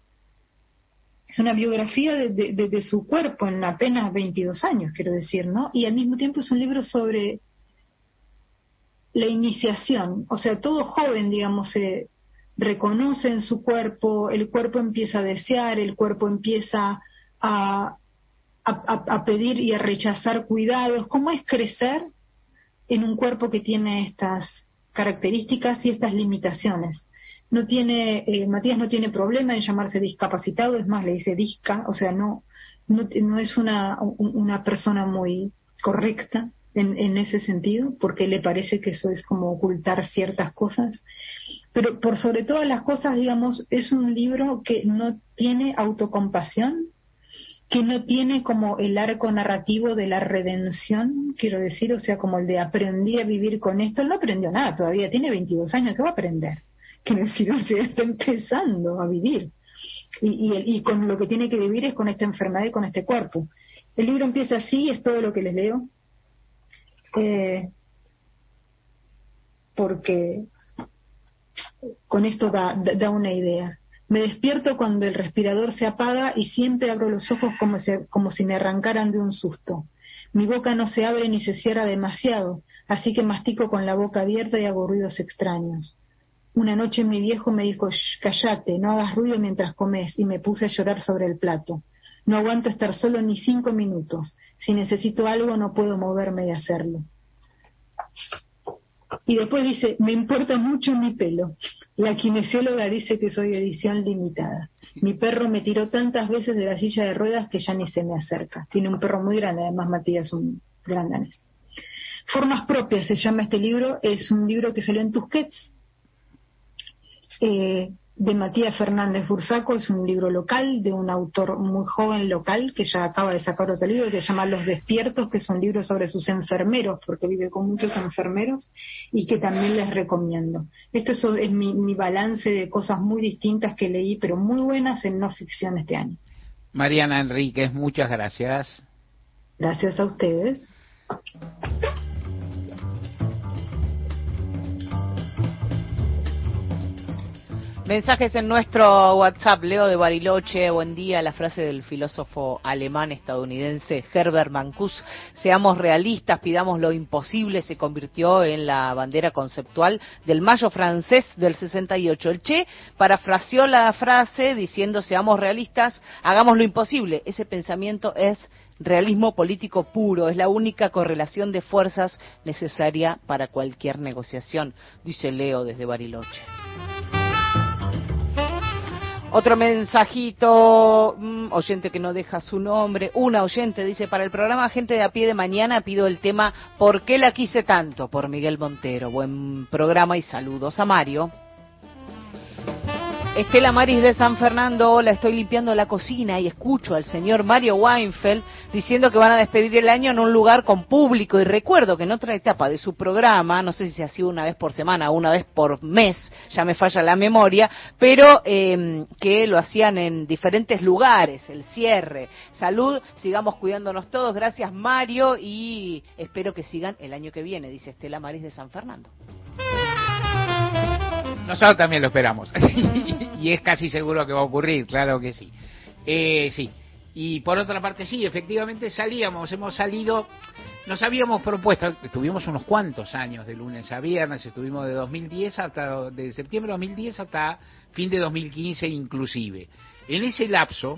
biografía de su cuerpo en apenas 22 años, quiero decir, ¿no? Y al mismo tiempo es un libro sobre la iniciación. O sea, todo joven, digamos, se reconoce en su cuerpo, el cuerpo empieza a desear, el cuerpo empieza a pedir y a rechazar cuidados. ¿Cómo es crecer en un cuerpo que tiene estas características y estas limitaciones? Matías no tiene problema en llamarse discapacitado, es más, le dice disca, o sea, no es una persona muy correcta en ese sentido, porque le parece que eso es como ocultar ciertas cosas. Pero por sobre todas las cosas, digamos, es un libro que no tiene autocompasión, que no tiene como el arco narrativo de la redención, quiero decir, o sea, como el de aprendí a vivir con esto. Él no aprendió nada todavía, tiene 22 años, ¿qué va a aprender? Quiero decir, o sea, está empezando a vivir. Y con lo que tiene que vivir es con esta enfermedad y con este cuerpo. El libro empieza así, es todo lo que les leo, porque con esto da una idea. Me despierto cuando el respirador se apaga y siempre abro los ojos como si me arrancaran de un susto. Mi boca no se abre ni se cierra demasiado, así que mastico con la boca abierta y hago ruidos extraños. Una noche mi viejo me dijo, "Shh, cállate, no hagas ruido mientras comes", y me puse a llorar sobre el plato. No aguanto estar solo ni 5 minutos. Si necesito algo no puedo moverme y hacerlo. Y después dice, me importa mucho mi pelo. La kinesióloga dice que soy edición limitada. Mi perro me tiró tantas veces de la silla de ruedas que ya ni se me acerca. Tiene un perro muy grande, además Matías, un gran danés. Formas Propias se llama este libro, es un libro que salió en Tusquets, de Matías Fernández Bursaco. Es un libro local de un autor muy joven local que ya acaba de sacar otro libro que se llama Los Despiertos, que es un libro sobre sus enfermeros, porque vive con muchos enfermeros, y que también les recomiendo. Este es mi balance de cosas muy distintas que leí, pero muy buenas en no ficción este año. Mariana Enríquez, muchas gracias. Gracias a ustedes. Mensajes en nuestro WhatsApp. Leo de Bariloche, buen día. La frase del filósofo alemán estadounidense Herbert Marcuse: seamos realistas, pidamos lo imposible, se convirtió en la bandera conceptual del Mayo francés del 68. El Che parafraseó la frase diciendo: seamos realistas, hagamos lo imposible. Ese pensamiento es realismo político puro, es la única correlación de fuerzas necesaria para cualquier negociación, dice Leo desde Bariloche. Otro mensajito, oyente que no deja su nombre, una oyente dice: para el programa Gente de a Pie de mañana pido el tema ¿Por qué la quise tanto? Por Miguel Montero. Buen programa y saludos a Mario. Estela Maris de San Fernando: hola, estoy limpiando la cocina y escucho al señor Mario Weinfeld diciendo que van a despedir el año en un lugar con público, y recuerdo que en otra etapa de su programa, no sé si se hacía una vez por semana o una vez por mes, ya me falla la memoria, pero que lo hacían en diferentes lugares, el cierre. Salud, sigamos cuidándonos todos, gracias Mario, y espero que sigan el año que viene, dice Estela Maris de San Fernando. Nosotros también lo esperamos. Y es casi seguro que va a ocurrir, claro que sí. Sí. Y por otra parte, sí, efectivamente hemos salido, nos habíamos propuesto, estuvimos unos cuantos años de lunes a viernes, estuvimos de 2010 de septiembre de 2010 hasta fin de 2015 inclusive. En ese lapso,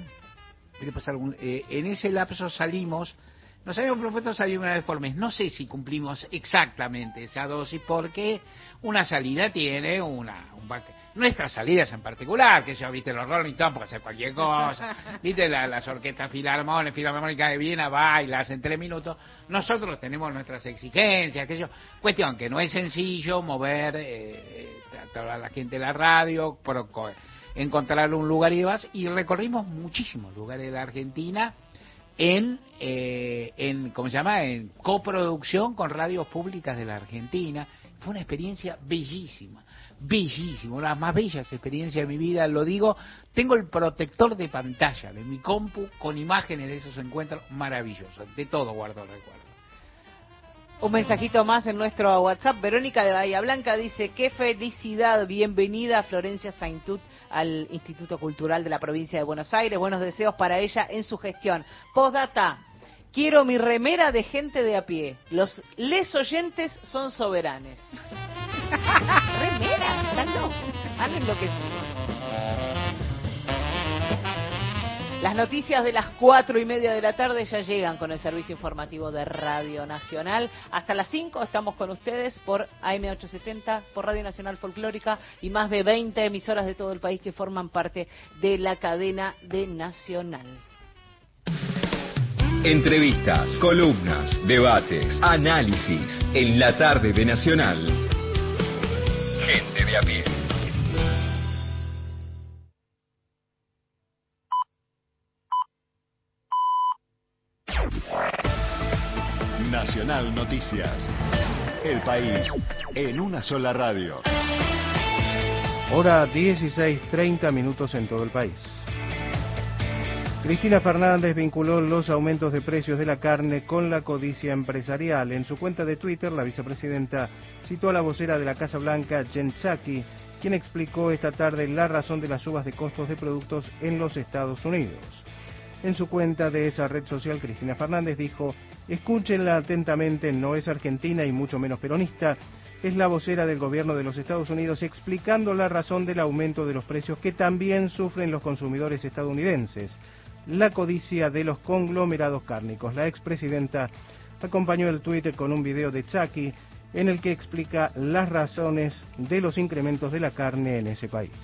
salimos, nos habíamos propuesto salir una vez por mes. No sé si cumplimos exactamente esa dosis, porque una salida tiene nuestras salidas en particular, que yo, viste, los Rolling Stones, porque hacer cualquier cosa, viste, las orquestas filarmónicas de Viena bailas en 3 minutos. Nosotros tenemos nuestras exigencias, cuestión que no es sencillo mover a toda la gente de la radio, encontrar un lugar y demás, y recorrimos muchísimos lugares de la Argentina en coproducción con radios públicas de la Argentina. Fue una experiencia bellísima, una de las más bellas experiencias de mi vida, lo digo, tengo el protector de pantalla de mi compu con imágenes de esos encuentros maravillosos, de todo guardo recuerdo. Un mensajito más en nuestro WhatsApp. Verónica de Bahía Blanca dice: qué felicidad, bienvenida Florencia Saintut al Instituto Cultural de la Provincia de Buenos Aires, buenos deseos para ella en su gestión. Postdata: quiero mi remera de Gente de a Pie, les oyentes son soberanes. ¿Remera? ¿Están locos? Han enloquecido. Las noticias de las 4:30 de la tarde ya llegan con el servicio informativo de Radio Nacional. Hasta las 5 estamos con ustedes por AM870, por Radio Nacional Folclórica y más de 20 emisoras de todo el país que forman parte de la cadena de Nacional. Entrevistas, columnas, debates, análisis en la tarde de Nacional. Gente de a Pie. Nacional Noticias. El país en una sola radio. Hora 16:30 en todo el país. Cristina Fernández vinculó los aumentos de precios de la carne con la codicia empresarial. En su cuenta de Twitter, la vicepresidenta citó a la vocera de la Casa Blanca, Jen Psaki, quien explicó esta tarde la razón de las subas de costos de productos en los Estados Unidos. En su cuenta de esa red social, Cristina Fernández dijo: escúchenla atentamente, no es argentina y mucho menos peronista, es la vocera del gobierno de los Estados Unidos explicando la razón del aumento de los precios que también sufren los consumidores estadounidenses, la codicia de los conglomerados cárnicos. La expresidenta acompañó el tuit con un video de Psaki en el que explica las razones de los incrementos de la carne en ese país.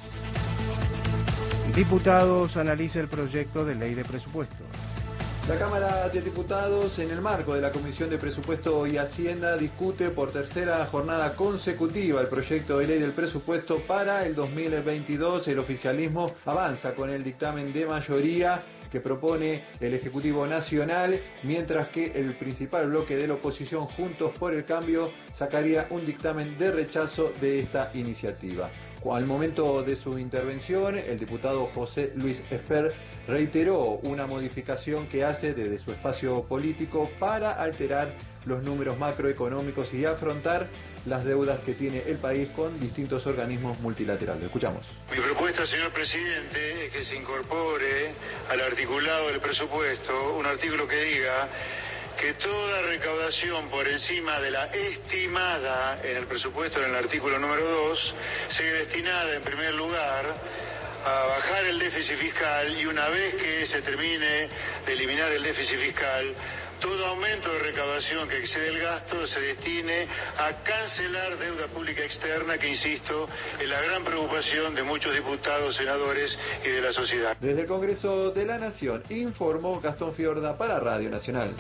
Diputados analiza el proyecto de ley de presupuesto. La Cámara de Diputados, en el marco de la Comisión de Presupuesto y Hacienda, discute por tercera jornada consecutiva el proyecto de ley del presupuesto para el 2022. El oficialismo avanza con el dictamen de mayoría que propone el Ejecutivo Nacional, mientras que el principal bloque de la oposición, Juntos por el Cambio, sacaría un dictamen de rechazo de esta iniciativa. Al momento de su intervención, el diputado José Luis Esper reiteró una modificación que hace desde su espacio político para alterar los números macroeconómicos y afrontar las deudas que tiene el país con distintos organismos multilaterales. Escuchamos. Mi propuesta, señor presidente, es que se incorpore al articulado del presupuesto un artículo que diga que toda recaudación por encima de la estimada en el presupuesto, en el artículo número 2, sea destinada en primer lugar a bajar el déficit fiscal, y una vez que se termine de eliminar el déficit fiscal, todo aumento de recaudación que excede el gasto se destine a cancelar deuda pública externa, que, insisto, es la gran preocupación de muchos diputados, senadores y de la sociedad. Desde el Congreso de la Nación informó Gastón Fiorda para Radio Nacional.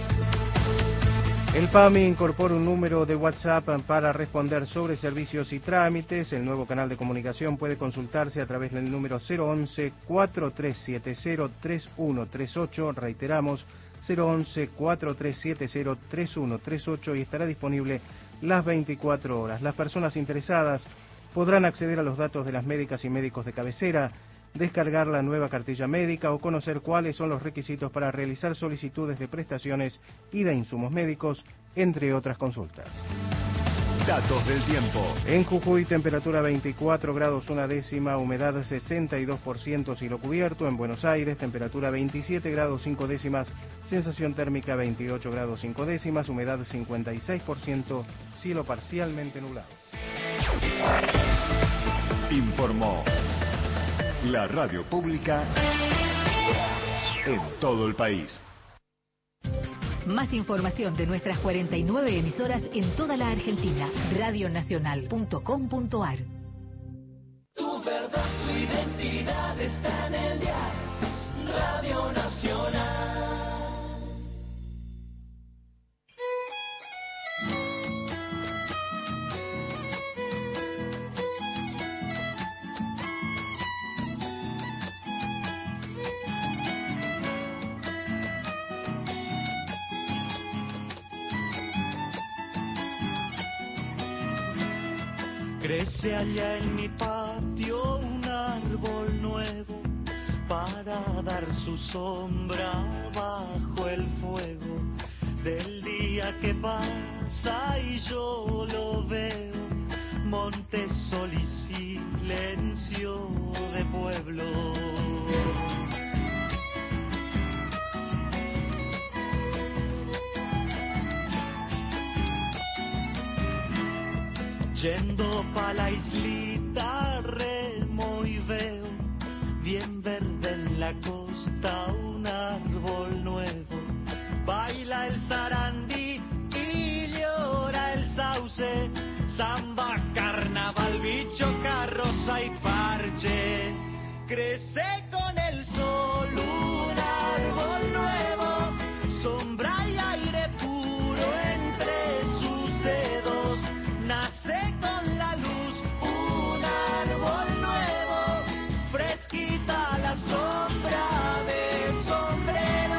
El PAMI incorpora un número de WhatsApp para responder sobre servicios y trámites. El nuevo canal de comunicación puede consultarse a través del número 011-4370-3138. Reiteramos, 011-4370-3138, y estará disponible las 24 horas. Las personas interesadas podrán acceder a los datos de las médicas y médicos de cabecera, descargar la nueva cartilla médica o conocer cuáles son los requisitos para realizar solicitudes de prestaciones y de insumos médicos, entre otras consultas. Datos del tiempo. En Jujuy, temperatura 24 grados 1 décima, humedad 62%, cielo cubierto. En Buenos Aires, temperatura 27 grados 5 décimas, sensación térmica 28 grados 5 décimas, humedad 56%, cielo parcialmente nublado. Informó la radio pública en todo el país. Más información de nuestras 49 emisoras en toda la Argentina. Radionacional.com.ar. Tu verdad, tu identidad está en el dial. Radio Nacional. Crece allá en mi patio un árbol nuevo para dar su sombra bajo el fuego del día que pasa, y yo lo veo, monte, sol y silencio de pueblo. Yendo pa' la islita remo y veo bien verde en la costa un árbol nuevo. Baila el sarandí y llora el sauce, samba, carnaval, bicho, carroza y parche. Crece con el sol un árbol nuevo, sombra y aire puro entre sus dedos. Nace con la luz un árbol nuevo, fresquita la sombra de sombrero.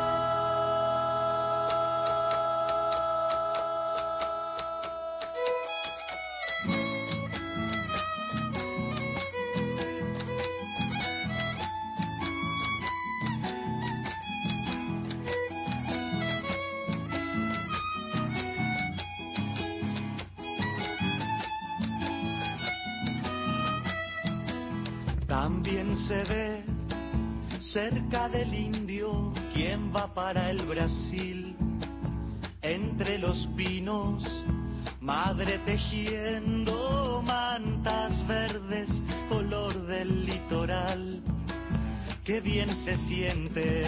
También se ve cerca del indio quien va para el Brasil, entre los pinos, madre tejiendo mantas verdes, color del litoral, que bien se siente.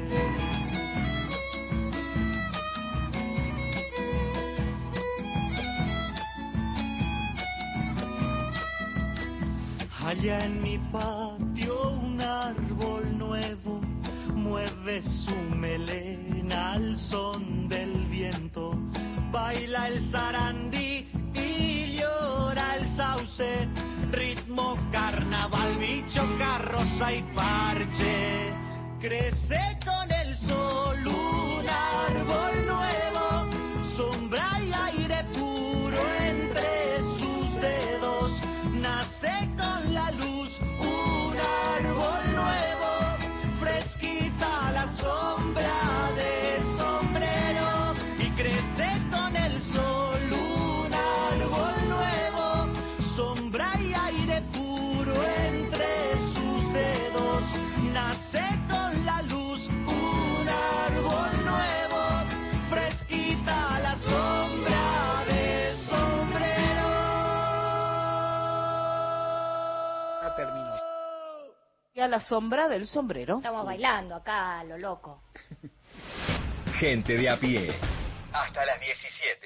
Allá en mi patio un árbol nuevo mueve su melena al son del viento. Baila el sarandí y llora el sauce, ritmo, carnaval, bicho, carroza y parche. Crece con el sol un árbol nuevo, sombra y aire puro entre sus dedos. Nace a la sombra del sombrero. Estamos bailando acá a lo loco. Gente de a pie. Hasta las 17.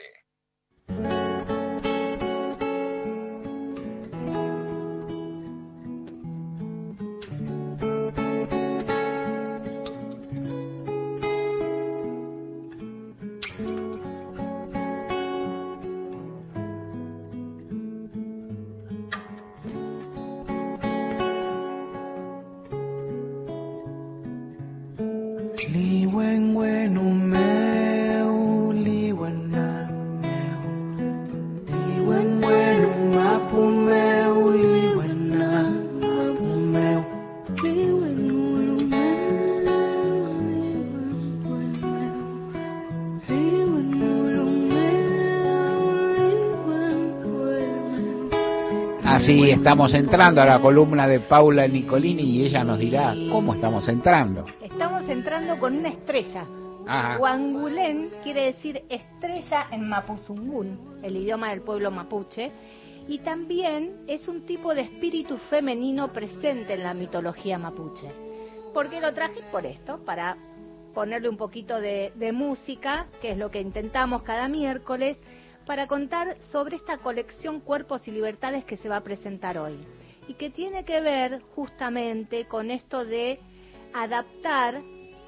Así estamos entrando a la columna de Paula Nicolini y ella nos dirá cómo estamos entrando. Estamos entrando con una estrella. Ajá. Huangulén quiere decir estrella en mapuzungún, el idioma del pueblo mapuche, y también es un tipo de espíritu femenino presente en la mitología mapuche. ¿Por qué lo traje? Por esto, para ponerle un poquito de música, que es lo que intentamos cada miércoles, para contar sobre esta colección Cuerpos y Libertades que se va a presentar hoy y que tiene que ver justamente con esto de adaptar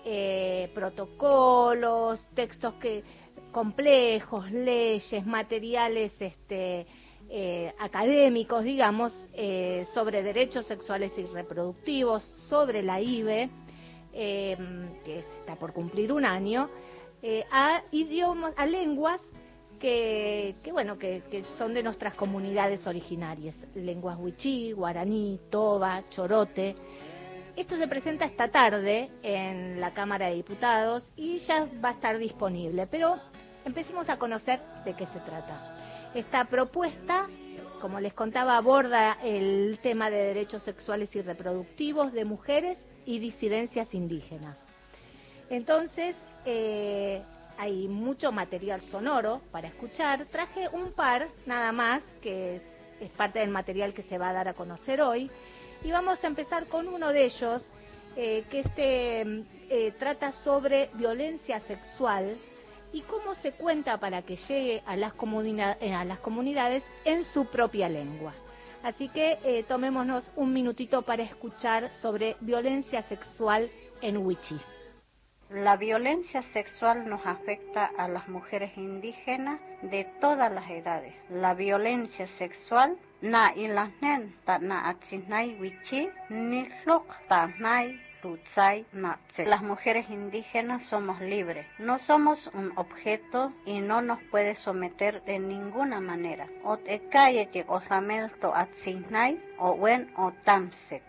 protocolos, textos complejos, leyes, materiales académicos, digamos, sobre derechos sexuales y reproductivos, sobre la IVE, que está por cumplir un año, a idiomas, a lenguas que son de nuestras comunidades originarias, lenguas wichí, guaraní, toba, chorote. Esto se presenta esta tarde en la Cámara de Diputados y ya va a estar disponible, pero empecemos a conocer de qué se trata. Esta propuesta, como les contaba, aborda el tema de derechos sexuales y reproductivos de mujeres y disidencias indígenas. Entonces, hay mucho material sonoro para escuchar. Traje un par nada más, que es parte del material que se va a dar a conocer hoy. Y vamos a empezar con uno de ellos, que trata sobre violencia sexual y cómo se cuenta para que llegue a las comunidades en su propia lengua. Así que tomémonos un minutito para escuchar sobre violencia sexual en wichí. La violencia sexual nos afecta a las mujeres indígenas de todas las edades. La violencia sexual na ilasnen ta na atsinai wichi ni lok ta nai lutsai natse. Las mujeres indígenas somos libres, no somos un objeto y no nos puede someter de ninguna manera. Ot ekaye te osamel to atsinai o wen o tamsek.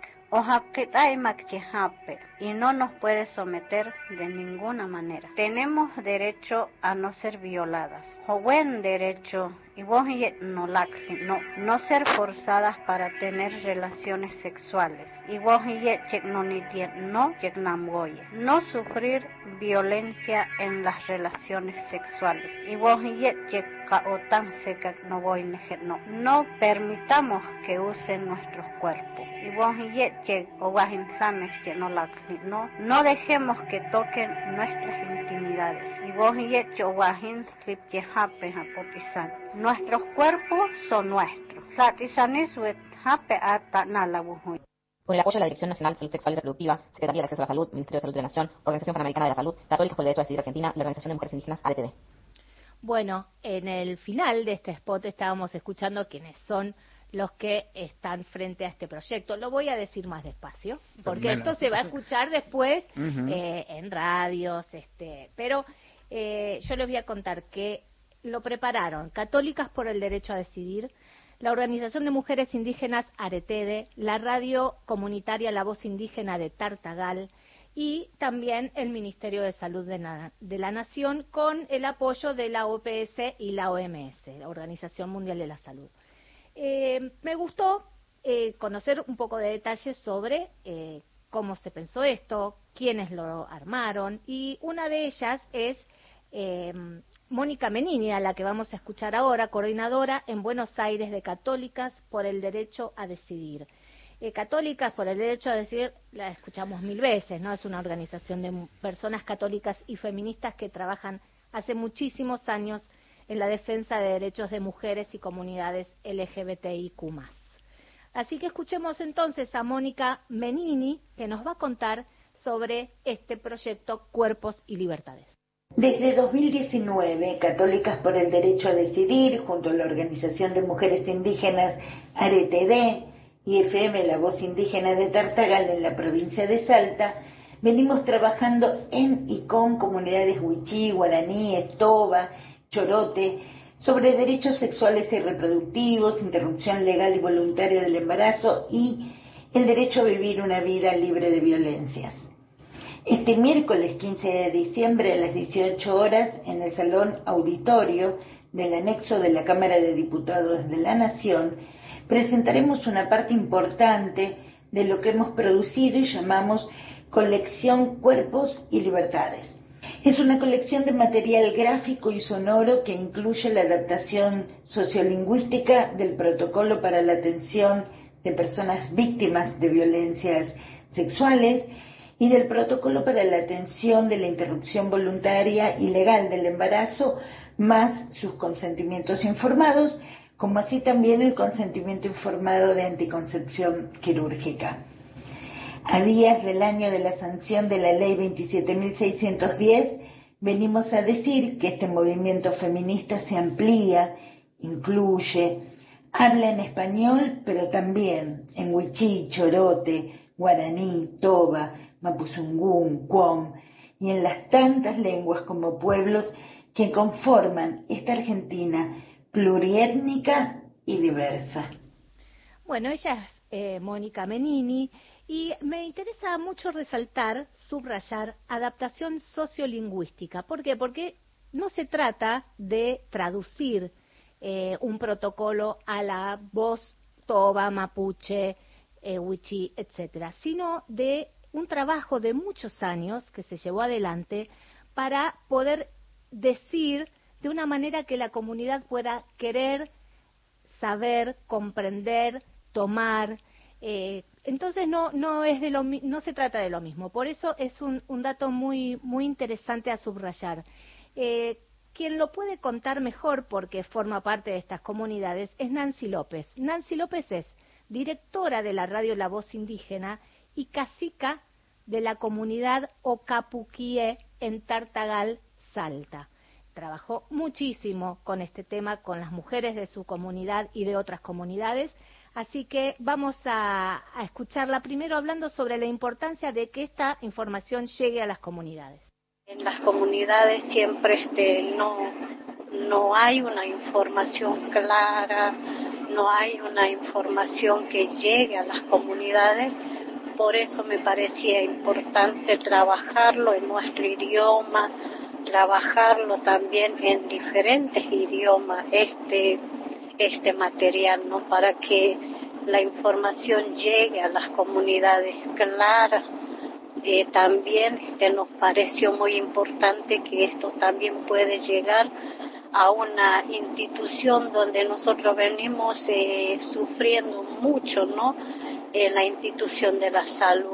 Y no nos puede someter de ninguna manera. Tenemos derecho a no ser violadas. O buen derecho y no ser forzadas para tener relaciones sexuales. Y no sufrir violencia en las relaciones sexuales. Y no permitamos que usen nuestros cuerpos. No dejemos que toquen nuestras intimidades. Nuestros cuerpos son nuestros. Con el apoyo de la Dirección Nacional de Salud Sexual y Reproductiva, Secretaría de Acceso a la Salud, Ministerio de Salud de la Nación, Organización Panamericana de la Salud, Católicas por el Derecho a Decidir Argentina y la Organización de Mujeres Indígenas, ADTD. Bueno, en el final de este spot estábamos escuchando quiénes son los que están frente a este proyecto. Lo voy a decir más despacio, porque esto se va a escuchar después en radios, pero yo les voy a contar que lo prepararon Católicas por el Derecho a Decidir, la Organización de Mujeres Indígenas Aretede, la radio comunitaria La Voz Indígena de Tartagal y también el Ministerio de Salud de la Nación, con el apoyo de la OPS y la OMS, la Organización Mundial de la Salud. Me gustó conocer un poco de detalles sobre cómo se pensó esto, quiénes lo armaron, y una de ellas es Mónica Menini, a la que vamos a escuchar ahora, coordinadora en Buenos Aires de Católicas por el Derecho a Decidir. Católicas por el Derecho a Decidir, la escuchamos mil veces, ¿no? Es una organización de personas católicas y feministas que trabajan hace muchísimos años en la defensa de derechos de mujeres y comunidades LGBTIQ+. Así que escuchemos entonces a Mónica Menini, que nos va a contar sobre este proyecto Cuerpos y Libertades. Desde 2019, Católicas por el Derecho a Decidir, junto a la Organización de Mujeres Indígenas ARETD y FM La Voz Indígena de Tartagal en la provincia de Salta, venimos trabajando en y con comunidades wichí, guaraníes, toba, chorote, sobre derechos sexuales y reproductivos, interrupción legal y voluntaria del embarazo y el derecho a vivir una vida libre de violencias. Este miércoles 15 de diciembre a las 18 horas en el Salón Auditorio del anexo de la Cámara de Diputados de la Nación presentaremos una parte importante de lo que hemos producido y llamamos Colección Cuerpos y Libertades. Es una colección de material gráfico y sonoro que incluye la adaptación sociolingüística del protocolo para la atención de personas víctimas de violencias sexuales y del protocolo para la atención de la interrupción voluntaria y legal del embarazo, más sus consentimientos informados, como así también el consentimiento informado de anticoncepción quirúrgica. A días del año de la sanción de la Ley 27.610, venimos a decir que este movimiento feminista se amplía, incluye, habla en español, pero también en wichí, chorote, guaraní, toba, mapuzungún, cuom, y en las tantas lenguas como pueblos que conforman esta Argentina pluriétnica y diversa. Bueno, ella es Mónica Menini y me interesa mucho resaltar, subrayar, adaptación sociolingüística. ¿Por qué? Porque no se trata de traducir un protocolo a la voz toba, mapuche, wichí, etcétera, sino de un trabajo de muchos años que se llevó adelante para poder decir de una manera que la comunidad pueda querer, saber, comprender, tomar. Entonces no se trata de lo mismo. Por eso es un dato muy interesante a subrayar. Quien lo puede contar mejor, porque forma parte de estas comunidades, es Nancy López. Nancy López es directora de la radio La Voz Indígena y cacica de la comunidad Ocapuquie en Tartagal, Salta. Trabajó muchísimo con este tema, con las mujeres de su comunidad y de otras comunidades, así que vamos a escucharla primero hablando sobre la importancia de que esta información llegue a las comunidades. En las comunidades siempre no hay una información clara, no hay una información que llegue a las comunidades. Por eso me parecía importante trabajarlo en nuestro idioma, trabajarlo también en diferentes idiomas, este material, ¿no? Para que la información llegue a las comunidades claras. También nos pareció muy importante que esto también puede llegar a una institución donde nosotros venimos sufriendo mucho, ¿no? En la institución de la salud.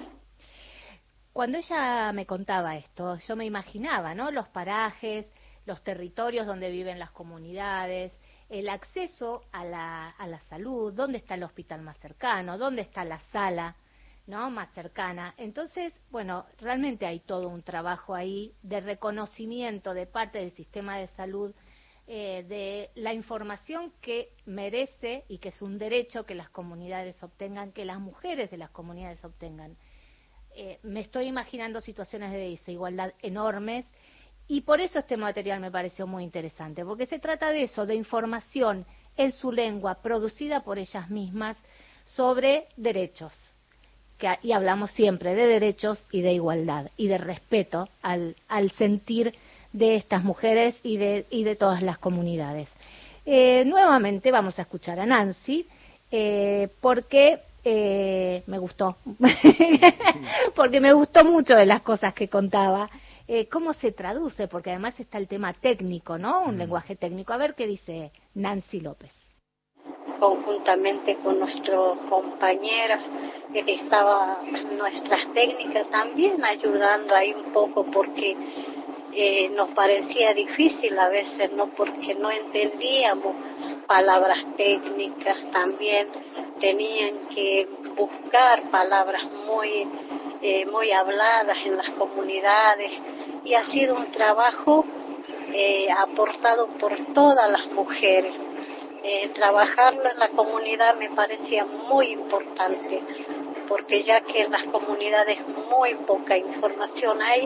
Cuando ella me contaba esto, yo me imaginaba, ¿no? Los parajes, los territorios donde viven las comunidades, el acceso a la salud, dónde está el hospital más cercano, dónde está la sala, ¿no? Más cercana. Entonces, bueno, realmente hay todo un trabajo ahí de reconocimiento de parte del sistema de salud de la información que merece y que es un derecho que las comunidades obtengan, que las mujeres de las comunidades obtengan. Me estoy imaginando situaciones de desigualdad enormes y por eso este material me pareció muy interesante, porque se trata de eso, de información en su lengua producida por ellas mismas sobre derechos. Y hablamos siempre de derechos y de igualdad y de respeto al sentir de estas mujeres y de todas las comunidades. Nuevamente vamos a escuchar a Nancy porque me gustó, porque me gustó mucho de las cosas que contaba. ¿Cómo se traduce? Porque además está el tema técnico, ¿no? Un lenguaje técnico. A ver qué dice Nancy López. conjuntamente con nuestros compañeros, estaba nuestras técnicas también ayudando ahí un poco, porque nos parecía difícil a veces, ¿no? Porque no entendíamos palabras técnicas, también tenían que buscar palabras muy habladas en las comunidades, y ha sido un trabajo aportado por todas las mujeres. Trabajarlo en la comunidad me parecía muy importante, porque ya que en las comunidades muy poca información hay,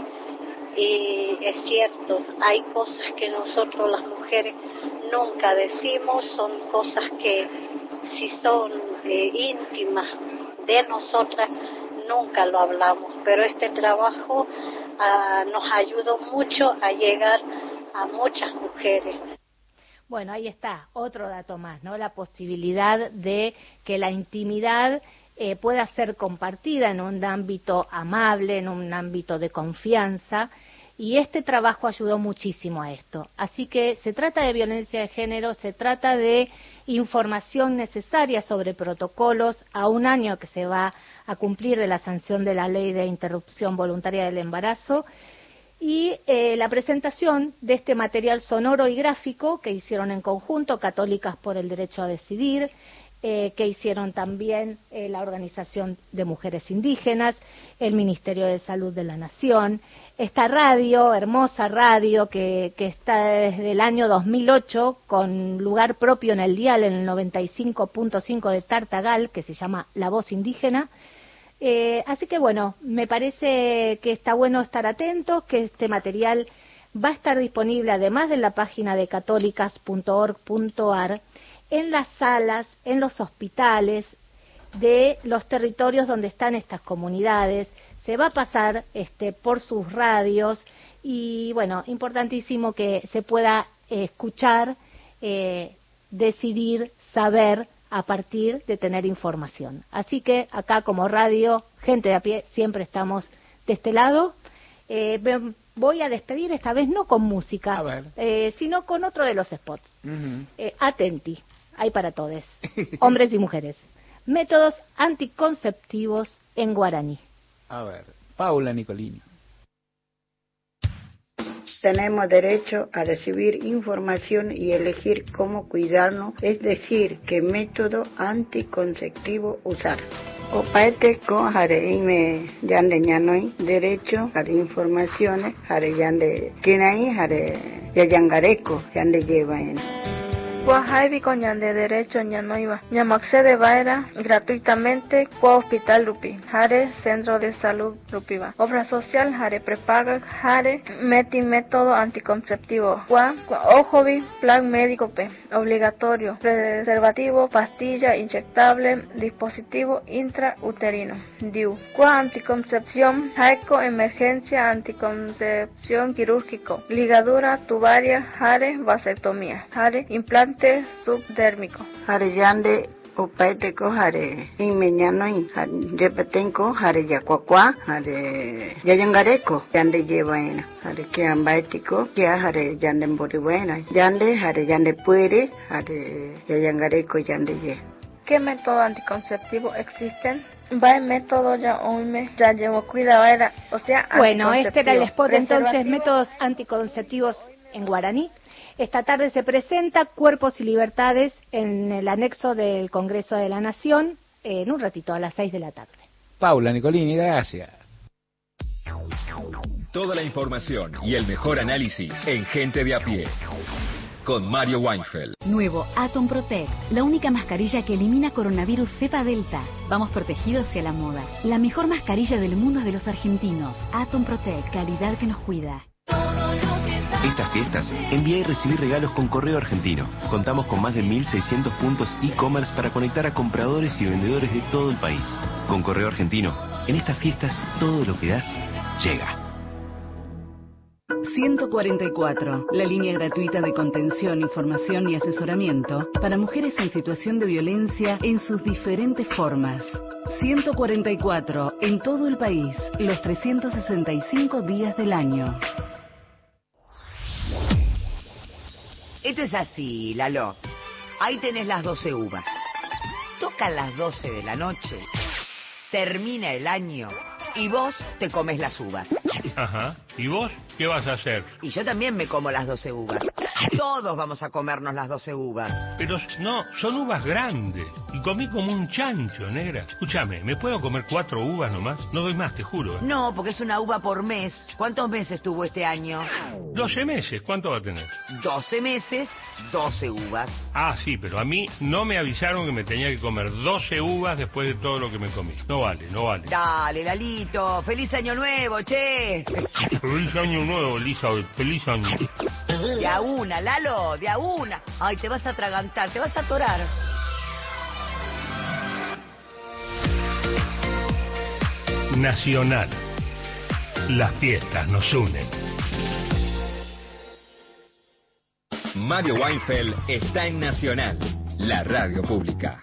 y es cierto, hay cosas que nosotros las mujeres nunca decimos, son cosas que si son íntimas de nosotras nunca lo hablamos, pero este trabajo nos ayudó mucho a llegar a muchas mujeres. Bueno, ahí está, otro dato más, ¿no? La posibilidad de que la intimidad pueda ser compartida en un ámbito amable, en un ámbito de confianza, y este trabajo ayudó muchísimo a esto. Así que se trata de violencia de género, se trata de información necesaria sobre protocolos a un año que se va a cumplir de la sanción de la Ley de Interrupción Voluntaria del Embarazo, y la presentación de este material sonoro y gráfico que hicieron en conjunto Católicas por el Derecho a Decidir, que hicieron también la Organización de Mujeres Indígenas, el Ministerio de Salud de la Nación, esta radio, hermosa radio que está desde el año 2008 con lugar propio en el dial en el 95.5 de Tartagal, que se llama La Voz Indígena. Así que bueno, me parece que está bueno estar atentos, que este material va a estar disponible además de la página de católicas.org.ar en las salas, en los hospitales de los territorios donde están estas comunidades. Se va a pasar por sus radios y bueno, importantísimo que se pueda escuchar, decidir, saber a partir de tener información. Así que acá como radio, gente de a pie, siempre estamos de este lado. Voy a despedir esta vez no con música, sino con otro de los spots. Atenti, hay para todos, hombres y mujeres. Métodos anticonceptivos en guaraní. A ver, Paula Nicolini. Tenemos derecho a recibir información y elegir cómo cuidarnos, es decir, qué método anticonceptivo usar. Opaete con jare ime yande ñanoi derecho a informaciones jare yande kinai jare yayangareco yande lleva en. Guajaibi con ñande derecho ñanoiba. Ñamaccede vaera gratuitamente qua hospital Rupi. Jare centro de salud Rupiba. Obra social jare prepaga jare meti método anticonceptivo. Qua ojobi plan médico pe. Obligatorio. Preservativo, pastilla inyectable, dispositivo intrauterino. DIU. Qua anticoncepción jaico emergencia anticoncepción quirúrgico. Ligadura tubaria jare vasectomía. Jare implante subdérmico. Jare yande opaiteko jare inmeñanoi yepetenko jare yacuacua jare yayangareco yande llevaena jare que ambaitico que jare yande mboribuena yande jare yande puere jare yayangareco yande ye. ¿Qué método anticonceptivo existen? Va el método ya oíme ya llevo cuidado era, o sea, bueno, este era el spot entonces, métodos anticonceptivos en guaraní. Esta tarde se presenta Cuerpos y Libertades en el anexo del Congreso de la Nación, en un ratito, a las 6 de la tarde. Paula Nicolini, gracias. Toda la información y el mejor análisis en Gente de a Pie. Con Mario Weinfeld. Nuevo Atom Protect, la única mascarilla que elimina coronavirus cepa delta. Vamos protegidos hacia la moda. La mejor mascarilla del mundo es de los argentinos. Atom Protect, calidad que nos cuida. Estas fiestas, envía y recibí regalos con Correo Argentino. Contamos con más de 1.600 puntos e-commerce para conectar a compradores y vendedores de todo el país. Con Correo Argentino, en estas fiestas, todo lo que das, llega. 144, la línea gratuita de contención, información y asesoramiento para mujeres en situación de violencia en sus diferentes formas. 144, en todo el país, los 365 días del año. Esto es así, Lalo. Ahí tenés las 12 uvas. tocan las 12 de la noche, termina el año y vos te comes las uvas. Ajá. ¿Y vos qué vas a hacer? Y yo también me como las 12 uvas. Todos vamos a comernos las 12 uvas. Pero no, son uvas grandes. Y comí como un chancho, negra. Escúchame, ¿me puedo comer 4 uvas nomás? No doy más, te juro. No, porque es una uva por mes. ¿Cuántos meses tuvo este año? 12 meses, ¿cuánto va a tener? 12 meses, 12 uvas. Ah, sí, pero a mí no me avisaron que me tenía que comer 12 uvas después de todo lo que me comí. No vale, no vale. Dale, Lalito. ¡Feliz año nuevo, che! Feliz año nuevo, Elizabeth. Feliz año. De a una, Lalo, de a una. Ay, te vas a atragantar, te vas a atorar. Nacional. Las fiestas nos unen. Mario Weinfeld está en Nacional, la radio pública.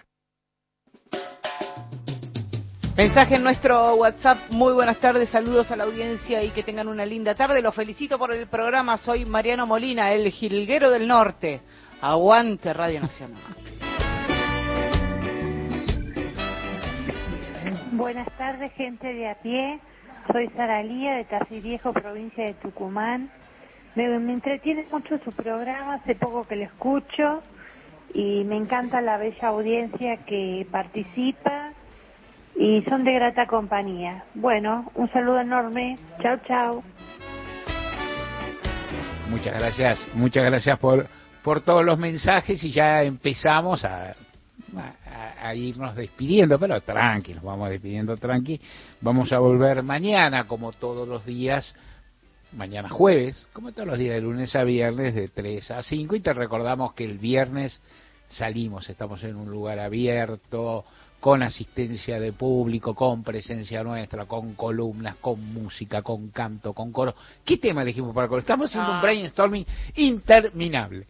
Mensaje en nuestro WhatsApp. Muy buenas tardes, saludos a la audiencia y que tengan una linda tarde. Los felicito por el programa. Soy Mariano Molina, el jilguero del norte. Aguante Radio Nacional. Buenas tardes, gente de a pie. Soy Sara Lía de Tarriviejo, provincia de Tucumán. Me entretiene mucho su programa, hace poco que lo escucho y me encanta la bella audiencia que participa y son de grata compañía. Bueno, un saludo enorme. Chao, chao. Muchas gracias por todos los mensajes y ya empezamos a irnos despidiendo, pero tranqui, nos vamos despidiendo tranqui. Vamos a volver mañana, como todos los días, mañana jueves, como todos los días de lunes a viernes, de 3 a 5, y te recordamos que el viernes estamos en un lugar abierto, con asistencia de público, con presencia nuestra, con columnas, con música, con canto, con coro. ¿Qué tema elegimos para coro? Estamos haciendo un brainstorming interminable.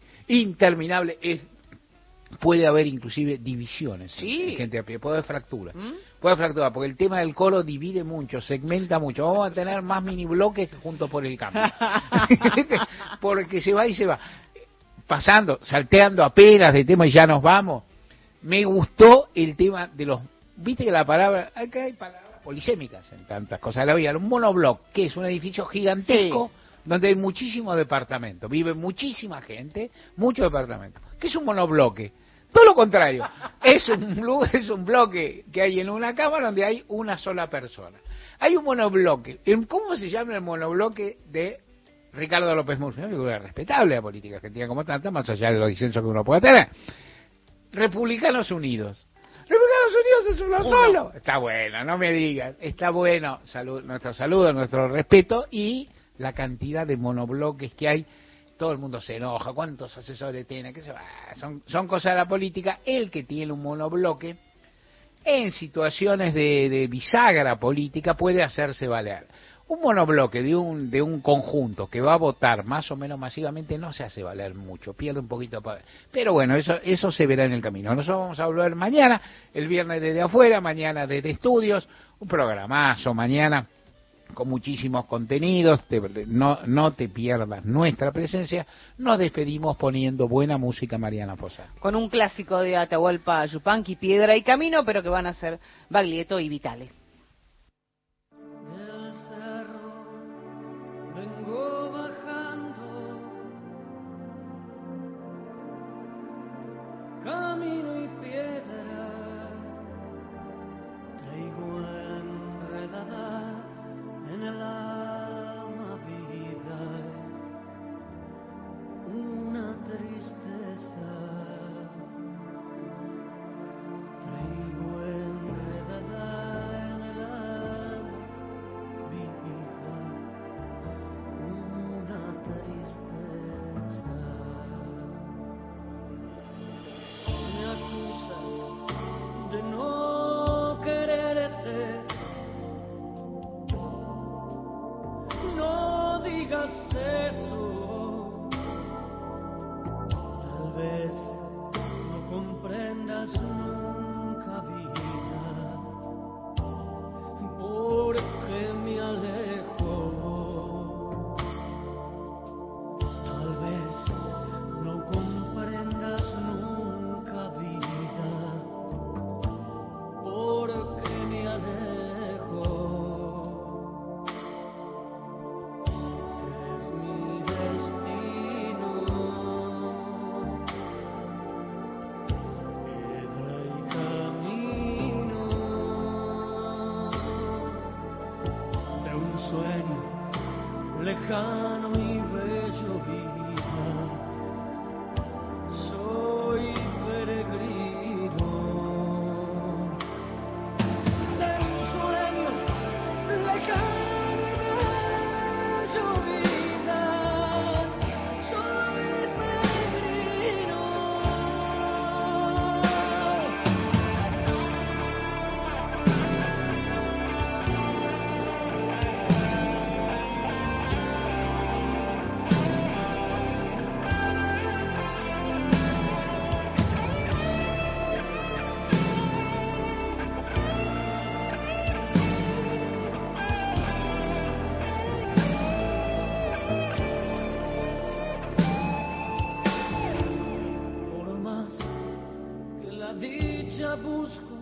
Puede haber inclusive divisiones, sí. Gente a pie, puede haber fracturas, porque el tema del coro divide mucho, segmenta mucho. Vamos a tener más mini bloques que Juntos por el Cambio, porque se va y se va, salteando apenas de tema y ya nos vamos. Me gustó el tema de los, viste que la palabra, acá hay palabras polisémicas en tantas cosas de la vida. Un monobloc, que es un edificio gigantesco, sí, donde hay muchísimos departamentos, vive muchísima gente, muchos departamentos. ¿Qué es un monobloque? Todo lo contrario, es un bloque que hay en una cámara donde hay una sola persona. Hay un monobloque. ¿Cómo se llama el monobloque de Ricardo López Murphy? Una figura respetable de la política argentina como tanta, más allá de los disensos que uno pueda tener. Republicanos Unidos. Republicanos Unidos es uno solo. Está bueno, no me digas. Está bueno. Nuestro saludo, nuestro respeto y la cantidad de monobloques que hay. Todo el mundo se enoja. ¿Cuántos asesores tiene? ¿Qué se va? Son cosas de la política. El que tiene un monobloque en situaciones de bisagra política puede hacerse valer. Un monobloque de un conjunto que va a votar más o menos masivamente no se hace valer mucho, pierde un poquito de poder. Pero bueno, eso se verá en el camino. Nosotros vamos a volver mañana, el viernes desde afuera, mañana desde estudios, un programazo mañana con muchísimos contenidos. No te pierdas nuestra presencia. Nos despedimos poniendo buena música, Mariana Fossa. Con un clásico de Atahualpa Yupanqui, Piedra y Camino, pero que van a ser Baglietto y Vitale. Vengo bajando, camino y piedra, traigo enredada en el alma vida una tristeza, traigo enredada en lejano y bello vida. Soy peregrino de un sueño lejano y bello vida. Soy peregrino. Por más que la dicha busco